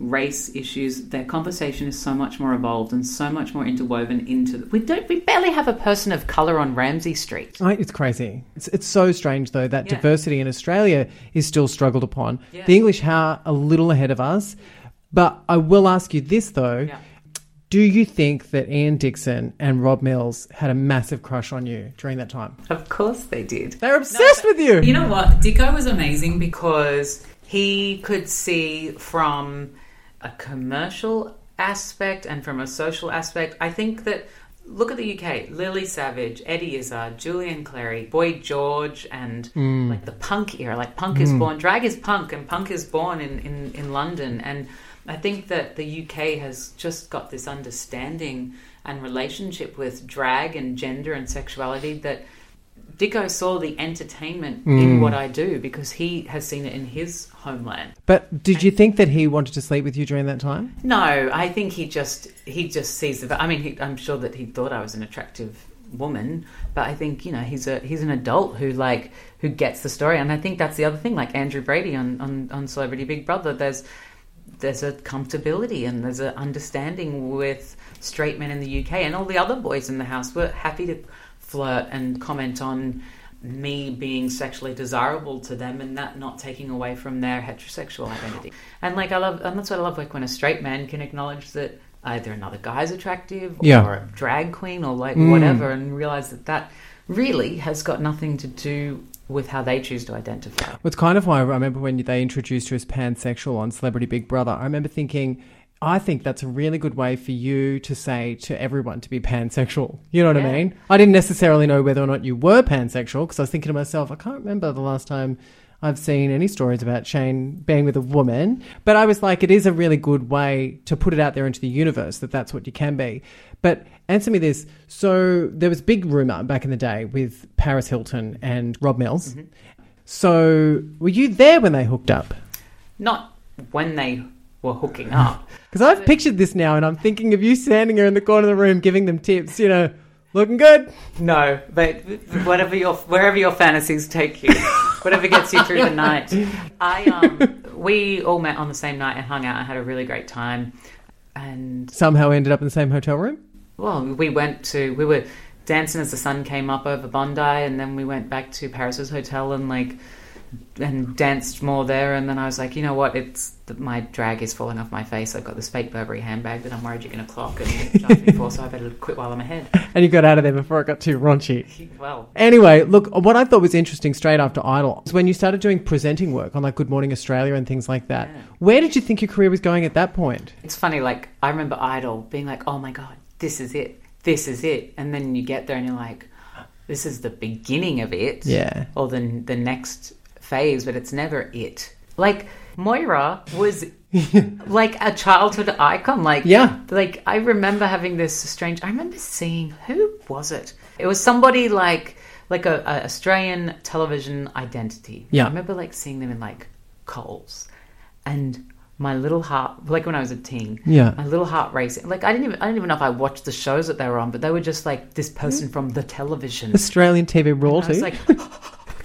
Speaker 8: race issues, their conversation is so much more evolved and so much more interwoven into... We barely have a person of colour on Ramsay Street.
Speaker 4: It's crazy. It's so strange, though, that diversity in Australia is still struggled upon.
Speaker 8: Yeah.
Speaker 4: The English are a little ahead of us. But I will ask you this, though.
Speaker 8: Yeah.
Speaker 4: Do you think that Ian Dixon and Rob Mills had a massive crush on you during that time?
Speaker 8: Of course they did.
Speaker 4: They're obsessed with you.
Speaker 8: You know what? Dicko was amazing because he could see from a commercial aspect and from a social aspect. I think that, look at the UK, Lily Savage, Eddie Izzard, Julian Clary, Boy George, and like the punk era. Like punk is born, drag is punk, and punk is born in London. And I think that the UK has just got this understanding and relationship with drag and gender and sexuality that Dicko saw the entertainment in what I do because he has seen it in his homeland.
Speaker 4: But did you think that he wanted to sleep with you during that time?
Speaker 8: No, I think he just sees the... I mean, I'm sure that he thought I was an attractive woman, but I think, you know, he's an adult who gets the story. And I think that's the other thing, like Andrew Brady on Celebrity Big Brother, there's a comfortability and there's an understanding with straight men in the UK, and all the other boys in the house were happy to flirt and comment on me being sexually desirable to them and that not taking away from their heterosexual identity. And that's what I love, like when a straight man can acknowledge that either another guy's attractive or a drag queen or like whatever, and realize that really has got nothing to do with how they choose to identify.
Speaker 4: Well, it's kind of why I remember when they introduced you as pansexual on Celebrity Big Brother, I remember thinking, I think that's a really good way for you to say to everyone to be pansexual. You know what I mean? I didn't necessarily know whether or not you were pansexual because I was thinking to myself, I can't remember the last time I've seen any stories about Shane being with a woman. But I was like, it is a really good way to put it out there into the universe that that's what you can be. But answer me this. So there was big rumour back in the day with Paris Hilton and Rob Mills. Mm-hmm. So were you there when they hooked up?
Speaker 8: Not when they were hooking up.
Speaker 4: Because I've pictured this now and I'm thinking of you standing there in the corner of the room giving them tips, you know, looking good.
Speaker 8: No, but wherever your fantasies take you, whatever gets you through the night. We all met on the same night and hung out and had a really great time. And
Speaker 4: somehow ended up in the same hotel room?
Speaker 8: Well, we were dancing as the sun came up over Bondi, and then we went back to Paris's hotel and danced more there. And then I was like, you know what? My drag is falling off my face. I've got this fake Burberry handbag that I'm worried you're going to clock and charge me for, so I better quit while I'm ahead.
Speaker 4: And you got out of there before it got too raunchy.
Speaker 8: Well.
Speaker 4: Anyway, look, what I thought was interesting straight after Idol was when you started doing presenting work on like Good Morning Australia and things like that. Yeah. Where did you think your career was going at that point?
Speaker 8: It's funny, like I remember Idol being like, oh my God, this is it. This is it. And then you get there and you're like, this is the beginning of it.
Speaker 4: Yeah.
Speaker 8: Or the next phase, but it's never it. Like Moira was like a childhood icon. Like I remember having this strange. I remember seeing, who was it? It was somebody like a Australian television identity.
Speaker 4: Yeah.
Speaker 8: I remember like seeing them in like Coles, and my little heart, like when I was a teen, my little heart racing. Like I didn't even know if I watched the shows that they were on, but they were just like this person from the television,
Speaker 4: Australian TV royalty.
Speaker 8: And I was like.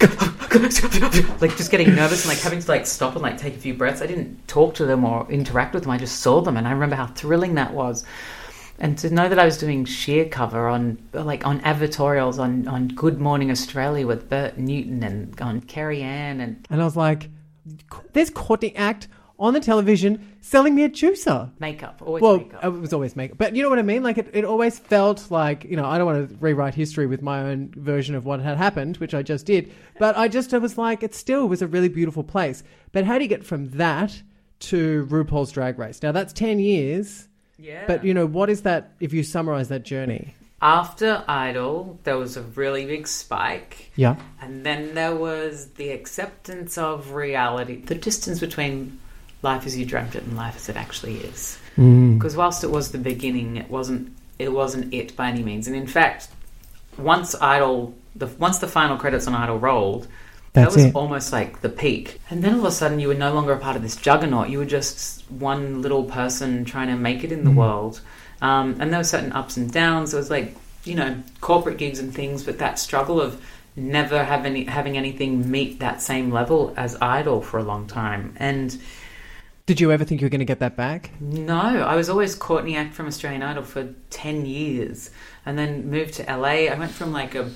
Speaker 8: Like just getting nervous and like having to like stop and like take a few breaths. I didn't talk to them or interact with them. I just saw them, and I remember how thrilling that was. And to know that I was doing sheer cover on advertorials on Good Morning Australia with Bert Newton and on Kerry Ann and
Speaker 4: I was like, there's Courtney Act on the television selling me a juicer.
Speaker 8: Makeup, always makeup.
Speaker 4: It was always makeup. But you know what I mean? Like it always felt like, you know, I don't want to rewrite history with my own version of what had happened, which I just did. But I was like, it still was a really beautiful place. But how do you get from that to RuPaul's Drag Race? Now that's 10 years.
Speaker 8: Yeah.
Speaker 4: But, you know, what is that, if you summarize that journey?
Speaker 8: After Idol, there was a really big spike.
Speaker 4: Yeah.
Speaker 8: And then there was the acceptance of reality, the distance between life as you dreamt it and life as it actually is. Because whilst it was the beginning, it wasn't it by any means. And in fact, once the final credits on Idol rolled, that was almost like the peak. And then all of a sudden you were no longer a part of this juggernaut. You were just one little person trying to make it in the world. And there were certain ups and downs. There was like, you know, corporate gigs and things, but that struggle of never having anything meet that same level as Idol for a long time. And
Speaker 4: Did you ever think you were going to get that back?
Speaker 8: No, I was always Courtney Act from Australian Idol for 10 years and then moved to LA. I went from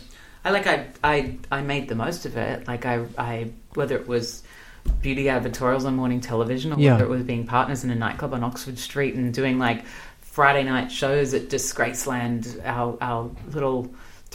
Speaker 8: I made the most of it. Like I whether it was beauty advertorials on morning television or whether it was being partners in a nightclub on Oxford Street and doing like Friday night shows at Disgraceland, our little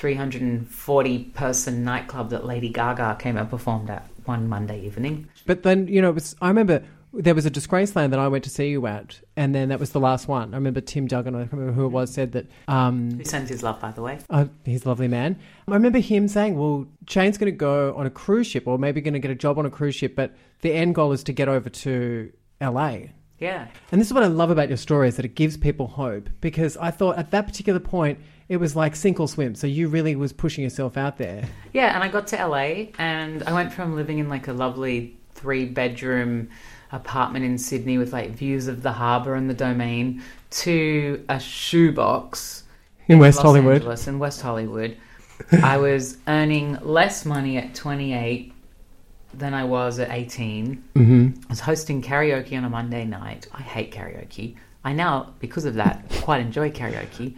Speaker 8: 340 person nightclub that Lady Gaga came and performed at one Monday evening.
Speaker 4: But then, I remember there was a Disgraceland that I went to see you at, and then that was the last one. I remember Tim Duggan, I can't remember who it was, said that...
Speaker 8: who sends his love, by the way.
Speaker 4: He's a lovely man. I remember him saying, well, Shane's going to go on a cruise ship or maybe going to get a job on a cruise ship, but the end goal is to get over to LA.
Speaker 8: Yeah.
Speaker 4: And this is what I love about your story, is that it gives people hope, because I thought at that particular point it was like sink or swim. So you really was pushing yourself out there.
Speaker 8: Yeah, and I got to LA and I went from living in like a lovely 3-bedroom apartment in Sydney with like views of the harbour and the Domain to a shoebox
Speaker 4: in West
Speaker 8: Los
Speaker 4: Hollywood.
Speaker 8: Angeles, in West Hollywood. I was earning less money at 28 than I was at 18.
Speaker 4: Mm-hmm.
Speaker 8: I was hosting karaoke on a Monday night. I hate karaoke. I now, because of that, quite enjoy karaoke.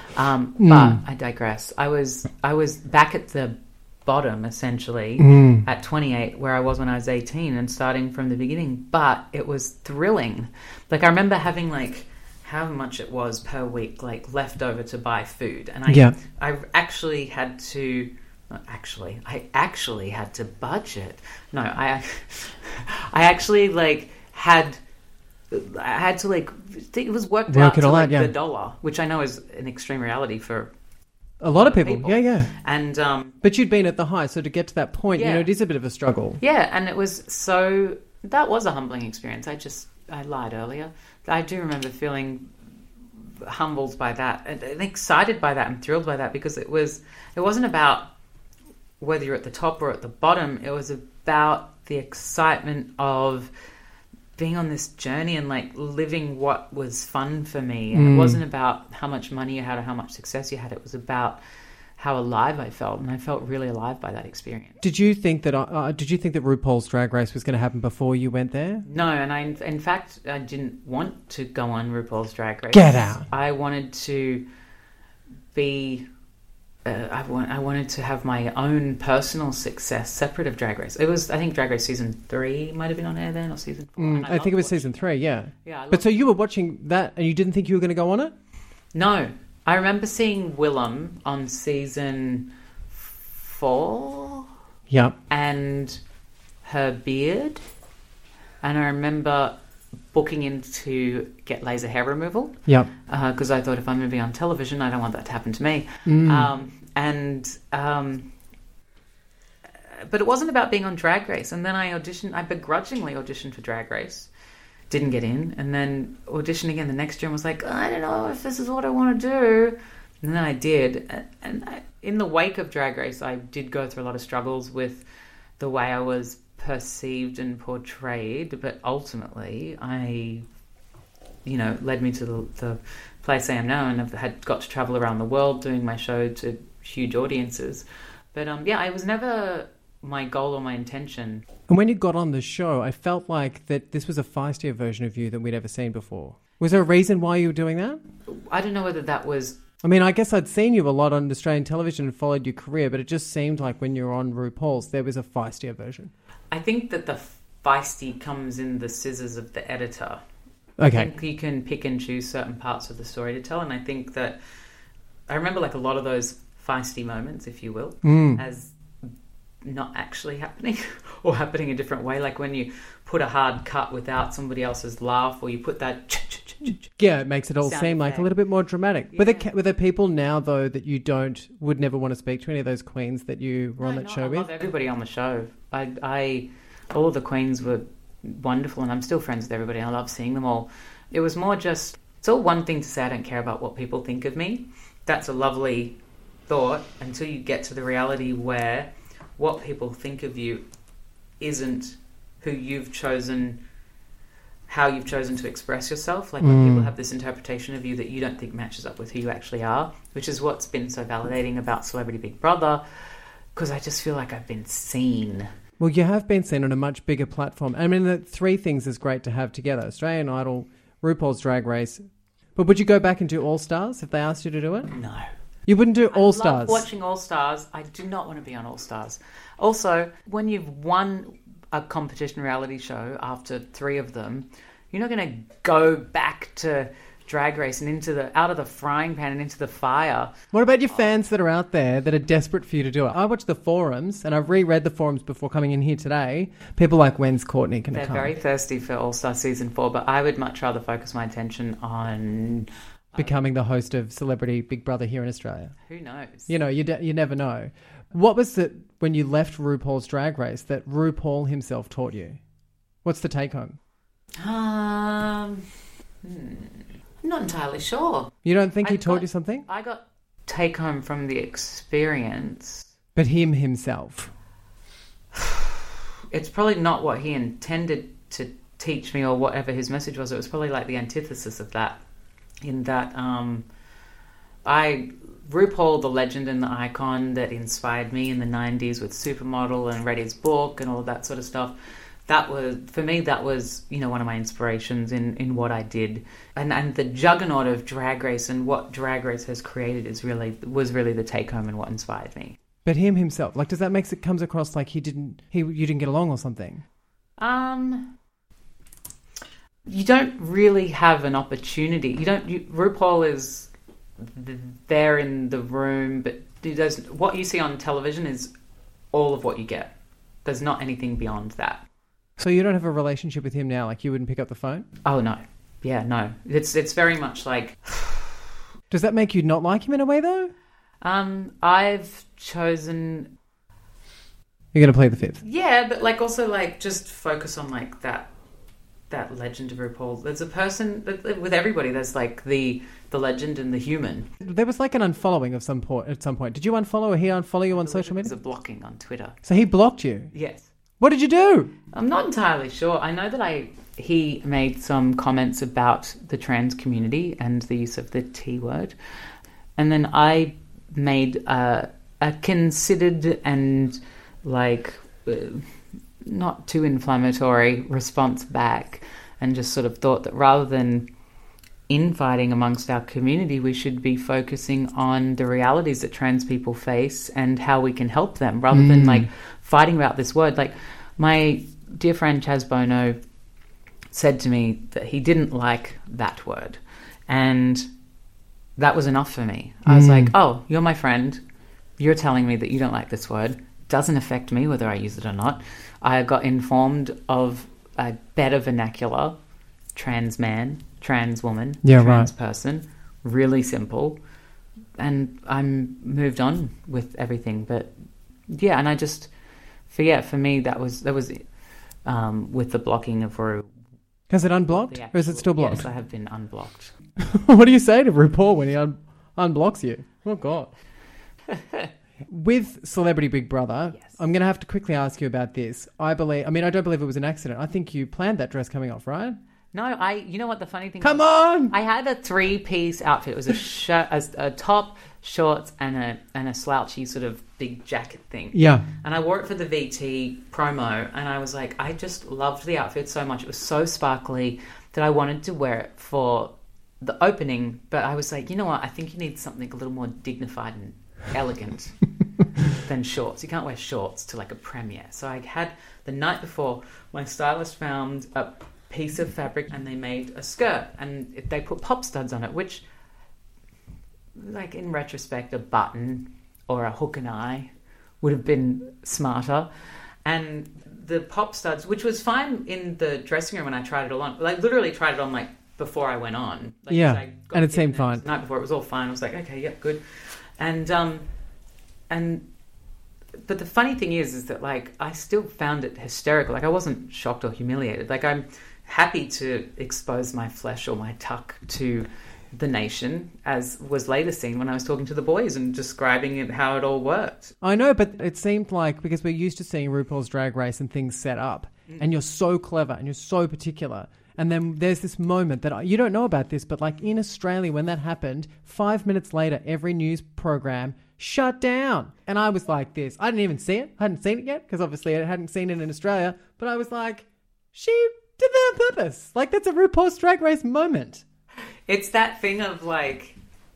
Speaker 8: But I digress. I was back at the bottom, essentially, at 28, where I was when I was 18 and starting from the beginning. But it was thrilling. Like, I remember having, like, how much it was per week, like, left over to buy food. And I actually had to... I actually had to budget. No, I actually, like, I had to, like, it was worked out to, like, the dollar, which I know is an extreme reality for
Speaker 4: a lot of people. Yeah.
Speaker 8: And
Speaker 4: but you'd been at the high, so to get to that point, it is a bit of a struggle.
Speaker 8: Yeah, and it was that was a humbling experience. I lied earlier. I do remember feeling humbled by that and excited by that and thrilled by that, because it wasn't about whether you're at the top or at the bottom. It was about the excitement of being on this journey and, like, living what was fun for me. And it wasn't about how much money you had or how much success you had. It was about how alive I felt, and I felt really alive by that experience.
Speaker 4: Did you think that RuPaul's Drag Race was going to happen before you went there?
Speaker 8: No, and in fact, I didn't want to go on RuPaul's Drag Race.
Speaker 4: Get out!
Speaker 8: I wanted to be... I wanted to have my own personal success separate of Drag Race. It was, I think, Drag Race season 3 might have been on air then, or season 4.
Speaker 4: I think it was season 3. Yeah.
Speaker 8: Yeah.
Speaker 4: But so you were watching that, and you didn't think you were going to go on it?
Speaker 8: No, I remember seeing Willem on season 4.
Speaker 4: Yeah.
Speaker 8: And her beard, and I remember booking in to get laser hair removal.
Speaker 4: Yeah.
Speaker 8: Because I thought, if I'm going to be on television, I don't want that to happen to me. But it wasn't about being on Drag Race. And then I begrudgingly auditioned for Drag Race. Didn't get in. And then auditioned again the next year and was like, I don't know if this is what I want to do. And then I did. And in the wake of Drag Race, I did go through a lot of struggles with the way I was perceived and portrayed, but ultimately led me to the place I am now, and I've had got to travel around the world doing my show to huge audiences. But it was never my goal or my intention.
Speaker 4: And when you got on the show, I felt like that this was a feistier version of you than we'd ever seen before. Was there a reason why you were doing that?
Speaker 8: I don't know whether that was...
Speaker 4: I mean, I guess I'd seen you a lot on Australian television and followed your career, but it just seemed like when you were on RuPaul's, there was a feistier version.
Speaker 8: I think that the feisty comes in the scissors of the editor.
Speaker 4: Okay.
Speaker 8: I think you can pick and choose certain parts of the story to tell, and I think that I remember, like, a lot of those feisty moments, if you will, as not actually happening or happening a different way. Like when you put a hard cut without somebody else's laugh, or you put that...
Speaker 4: Yeah, it makes it all seem like a little bit more dramatic. Yeah. Were there people now, though, that you would never want to speak to, any of those queens that you were on that show with?
Speaker 8: I love everybody on the show. All of the queens were wonderful, and I'm still friends with everybody. I love seeing them all. It was more just, it's all one thing to say I don't care about what people think of me. That's a lovely thought until you get to the reality where what people think of you isn't who you've chosen, how you've chosen to express yourself. Like when people have this interpretation of you that you don't think matches up with who you actually are, which is what's been so validating about Celebrity Big Brother, because I just feel like I've been seen.
Speaker 4: Well, you have been seen on a much bigger platform. I mean, the three things is great to have together. Australian Idol, RuPaul's Drag Race. But would you go back and do All Stars if they asked you to do it?
Speaker 8: No.
Speaker 4: You wouldn't do All
Speaker 8: I
Speaker 4: Stars?
Speaker 8: love watching All Stars. I do not want to be on All Stars. Also, when you've won a competition reality show after 3 of them, you're not going to go back to Drag Race and out of the frying pan and into the fire.
Speaker 4: What about your fans that are out there that are desperate for you to do it? I watch the forums, and I've reread the forums before coming in here today. People like, when's Courtney going to come?
Speaker 8: They're very thirsty for All Star Season 4, but I would much rather focus my attention on...
Speaker 4: becoming the host of Celebrity Big Brother here in Australia.
Speaker 8: Who knows?
Speaker 4: You know, you never know. What was it when you left RuPaul's Drag Race that RuPaul himself taught you? What's the take home?
Speaker 8: I'm not entirely sure.
Speaker 4: You don't think he taught you something?
Speaker 8: I got take home from the experience.
Speaker 4: But him himself?
Speaker 8: It's probably not what he intended to teach me or whatever his message was. It was probably like the antithesis of that. In that RuPaul, the legend and the icon that inspired me in the 90s with Supermodel and read his book and all of that sort of stuff, that was, for me, that was, you know, one of my inspirations in what I did. And the juggernaut of Drag Race and what Drag Race has created was really the take home and what inspired me.
Speaker 4: But him himself, like, does that make it comes across like you didn't get along or something?
Speaker 8: You don't really have an opportunity. RuPaul is there in the room, but what you see on television is all of what you get. There's not anything beyond that.
Speaker 4: So you don't have a relationship with him now? Like, you wouldn't pick up the phone?
Speaker 8: Oh, no. Yeah, no. It's very much like...
Speaker 4: Does that make you not like him in a way, though?
Speaker 8: I've chosen...
Speaker 4: You're going to play the fifth?
Speaker 8: Yeah, but like also like just focus on like that legend of RuPaul. There's a person with everybody. There's like the legend and the human.
Speaker 4: There was like an unfollowing of at some point. Did you unfollow or he unfollow you on social media?
Speaker 8: There's a blocking on Twitter.
Speaker 4: So he blocked you?
Speaker 8: Yes.
Speaker 4: What did you do?
Speaker 8: I'm not entirely sure. I know that he made some comments about the trans community and the use of the T word, and then I made a considered and like not too inflammatory response back, and just sort of thought that rather than infighting amongst our community, we should be focusing on the realities that trans people face and how we can help them, rather than like fighting about this word. Like my dear friend Chaz Bono said to me that he didn't like that word, and that was enough for me. I was like, oh, you're my friend, you're telling me that you don't like this word. Doesn't affect me whether I use it or not. I got informed of a better vernacular: trans man, trans woman, trans person. Really simple. And I'm moved on with everything. But yeah, and I just, for me, that was with the blocking of Ru.
Speaker 4: Has it unblocked? Or is it still blocked?
Speaker 8: Yes, I have been unblocked.
Speaker 4: What do you say to RuPaul when he unblocks you? Oh, God. With Celebrity Big Brother, yes. I'm going to have to quickly ask you about this. I don't believe it was an accident. I think you planned that dress coming off, right?
Speaker 8: No, you know what the funny thing
Speaker 4: Come on!
Speaker 8: I had a 3-piece outfit. It was a shirt, a top, shorts, and a slouchy sort of big jacket thing.
Speaker 4: Yeah.
Speaker 8: And I wore it for the VT promo, and I was like, I just loved the outfit so much. It was so sparkly that I wanted to wear it for the opening, but I was like, you know what? I think you need something a little more dignified and elegant than shorts. You can't wear shorts to like a premiere. So I had, the night before, my stylist found a piece of fabric and they made a skirt, and they put pop studs on it, which, like in retrospect, a button or a hook and eye would have been smarter. And the pop studs, which was fine in the dressing room when I tried it all on, like literally tried it on like before I went on. Like,
Speaker 4: yeah, and it seemed fine.
Speaker 8: The night before, it was all fine. I was like, okay, yep, good. But the funny thing is that like I still found it hysterical. Like I wasn't shocked or humiliated. Like I'm happy to expose my flesh or my tuck to the nation, as was later seen when I was talking to the boys and describing how it all worked.
Speaker 4: I know, but it seemed like, because we're used to seeing RuPaul's Drag Race and things set up, and you're so clever and you're so particular. And then there's this moment that you don't know about this, but like in Australia, when that happened, 5 minutes later, every news program shut down. And I was like this. I didn't even see it. I hadn't seen it yet because obviously I hadn't seen it in Australia. But I was like, she did that on purpose. Like, that's a RuPaul's Drag Race moment.
Speaker 8: It's that thing of like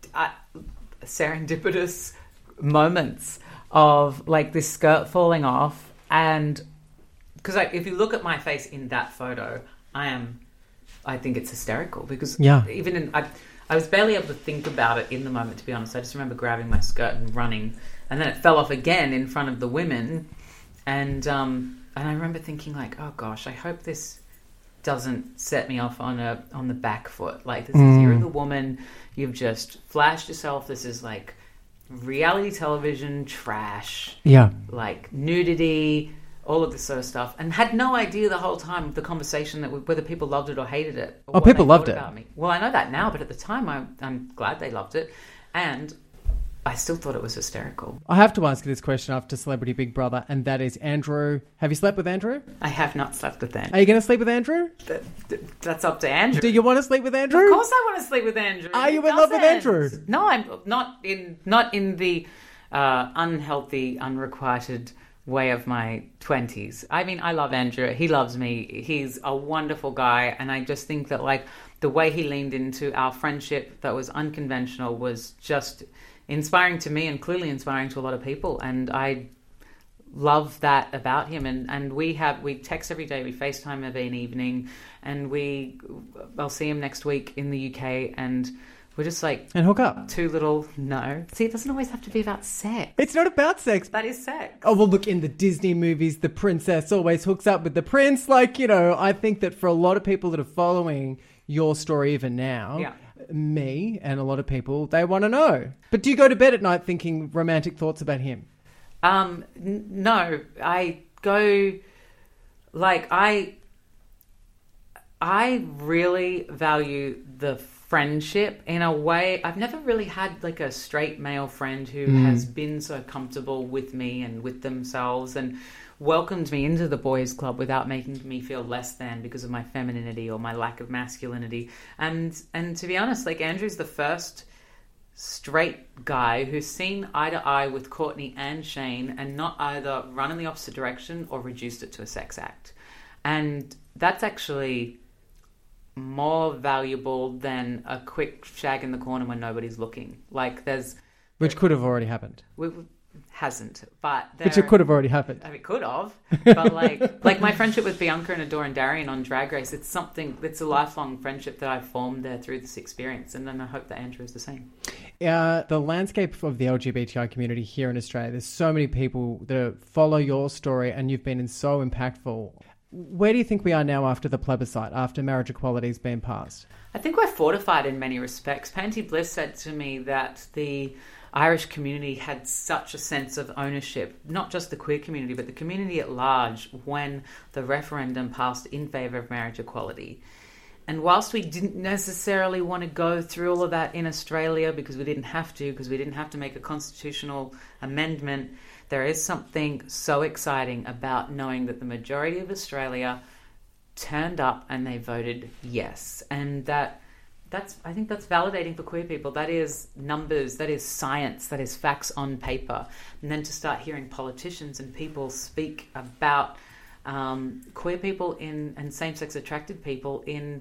Speaker 8: serendipitous moments of like this skirt falling off. And because like, if you look at my face in that photo, I think it's hysterical because even I was barely able to think about it in the moment, to be honest. I just remember grabbing my skirt and running, and then it fell off again in front of the women. And I remember thinking like, oh gosh, I hope this doesn't set me off on the back foot. Like, this is, you're the woman, you've just flashed yourself. This is like reality television trash. Yeah. Like nudity, all of this sort of stuff, and had no idea the whole time of the conversation that whether people loved it or hated it. Or
Speaker 4: people loved it.
Speaker 8: About me. Well, I know that now, but at the time, I'm glad they loved it, and I still thought it was hysterical.
Speaker 4: I have to ask you this question after Celebrity Big Brother, and that is Andrew. Have you slept with Andrew?
Speaker 8: I have not slept with Andrew.
Speaker 4: Are you going to sleep with Andrew?
Speaker 8: That's up to Andrew.
Speaker 4: Do you want to sleep with Andrew?
Speaker 8: Of course, I want to sleep with Andrew.
Speaker 4: Are you in love with Andrew?
Speaker 8: No, I'm not in the unhealthy, unrequited way of my 20s. I mean, I love Andrew. He loves me. He's a wonderful guy. And I just think that like the way he leaned into our friendship that was unconventional was just inspiring to me and clearly inspiring to a lot of people. And I love that about him. And we text every day. We FaceTime every evening. And I'll see him next week in the UK. And we're just like...
Speaker 4: And hook up.
Speaker 8: No. See, it doesn't always have to be about sex.
Speaker 4: It's not about sex.
Speaker 8: That is sex.
Speaker 4: Oh, well, look, in the Disney movies, the princess always hooks up with the prince. Like, you know, I think that for a lot of people that are following your story even now, me and a lot of people, they want to know. But do you go to bed at night thinking romantic thoughts about him?
Speaker 8: No. I go... Like, I really value the friendship in a way. I've never really had like a straight male friend who has been so comfortable with me and with themselves and welcomed me into the boys club without making me feel less than because of my femininity or my lack of masculinity. And to be honest, like Andrew's the first straight guy who's seen eye to eye with Courtney and Shane and not either run in the opposite direction or reduced it to a sex act. And that's actually more valuable than a quick shag in the corner when nobody's looking. Like
Speaker 4: which could have already happened.
Speaker 8: Hasn't, but
Speaker 4: which it could have already happened.
Speaker 8: I mean, it could have, but like my friendship with Bianca and Adore and Darian on Drag Race, it's a lifelong friendship that I've formed there through this experience, and then I hope that Andrew is the same.
Speaker 4: The landscape of the LGBTI community here in Australia, there's so many people that follow your story, and you've been so impactful. Where do you think we are now after the plebiscite, after marriage equality has been passed?
Speaker 8: I think we're fortified in many respects. Panty Bliss said to me that the Irish community had such a sense of ownership, not just the queer community, but the community at large, when the referendum passed in favour of marriage equality. And whilst we didn't necessarily want to go through all of that in Australia because we didn't have to make a constitutional amendment, there is something so exciting about knowing that the majority of Australia turned up and they voted yes. And I think that's validating for queer people. That is numbers, that is science, that is facts on paper. And then to start hearing politicians and people speak about queer people and same-sex attracted people in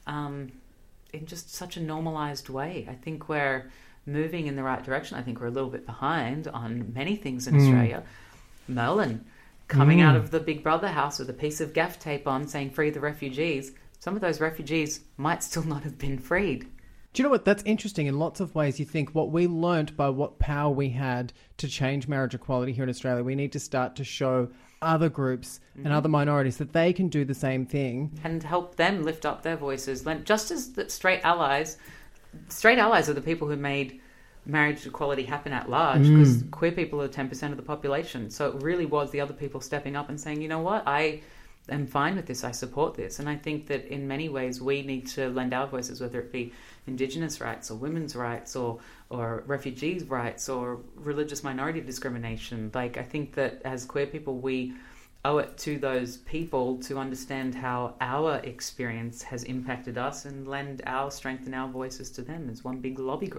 Speaker 8: just such a normalized way. I think we're moving in the right direction. I think we're a little bit behind on many things in Australia. Merlin coming out of the Big Brother house with a piece of gaff tape on saying free the refugees. Some of those refugees might still not have been freed.
Speaker 4: Do you know what? That's interesting. In lots of ways, you think what we learnt by what power we had to change marriage equality here in Australia, we need to start to show other groups and other minorities that they can do the same thing.
Speaker 8: And help them lift up their voices. Just as that straight allies are the people who made marriage equality happen at large, because queer people are 10% of the population. So it really was the other people stepping up and saying, you know what, I am fine with this, I support this. And I think that in many ways we need to lend our voices, whether it be Indigenous rights or women's rights or refugees' rights or religious minority discrimination. Like, I think that as queer people we owe it to those people to understand how our experience has impacted us and lend our strength and our voices to them as one big lobby group.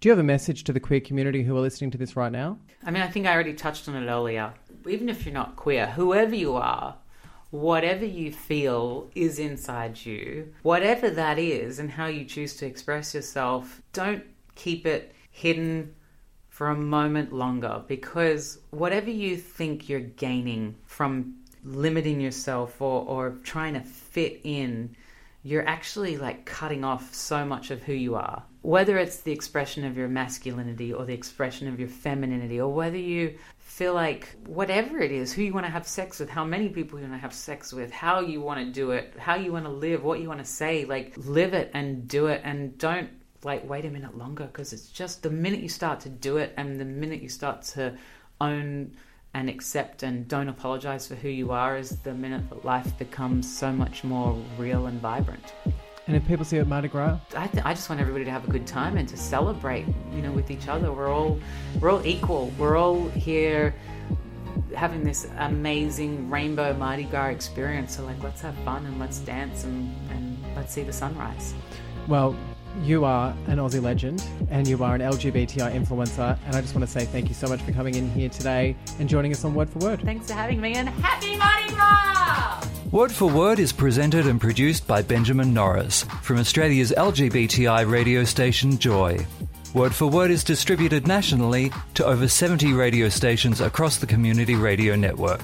Speaker 4: Do you have a message to the queer community who are listening to this right now?
Speaker 8: I mean, I think I already touched on it earlier. Even if you're not queer, whoever you are, whatever you feel is inside you, whatever that is and how you choose to express yourself, don't keep it hidden for a moment longer, because whatever you think you're gaining from limiting yourself or trying to fit in, you're actually like cutting off so much of who you are. Whether it's the expression of your masculinity or the expression of your femininity, or whether you feel like whatever it is, who you want to have sex with, how many people you want to have sex with, how you want to do it, how you want to live, what you want to say, like live it and do it, and don't like wait a minute longer, because it's just the minute you start to do it and the minute you start to own and accept and don't apologize for who you are is the minute that life becomes so much more real and vibrant.
Speaker 4: And if people see you at Mardi Gras?
Speaker 8: I just want everybody to have a good time and to celebrate, with each other. We're all equal. We're all here having this amazing rainbow Mardi Gras experience. So let's have fun and let's dance and let's see the sunrise.
Speaker 4: Well, you are an Aussie legend and you are an LGBTI influencer, and I just want to say thank you so much for coming in here today and joining us on Word for Word.
Speaker 8: Thanks for having me, and happy Mardi Gras!
Speaker 3: Word for Word is presented and produced by Benjamin Norris from Australia's LGBTI radio station Joy. Word for Word is distributed nationally to over 70 radio stations across the Community Radio Network.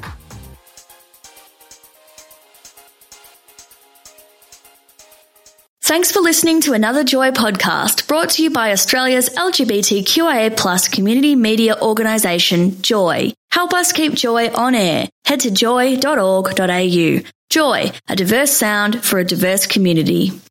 Speaker 9: Thanks for listening to another Joy podcast brought to you by Australia's LGBTQIA+ community media organisation, Joy. Help us keep Joy on air. Head to joy.org.au. Joy, a diverse sound for a diverse community.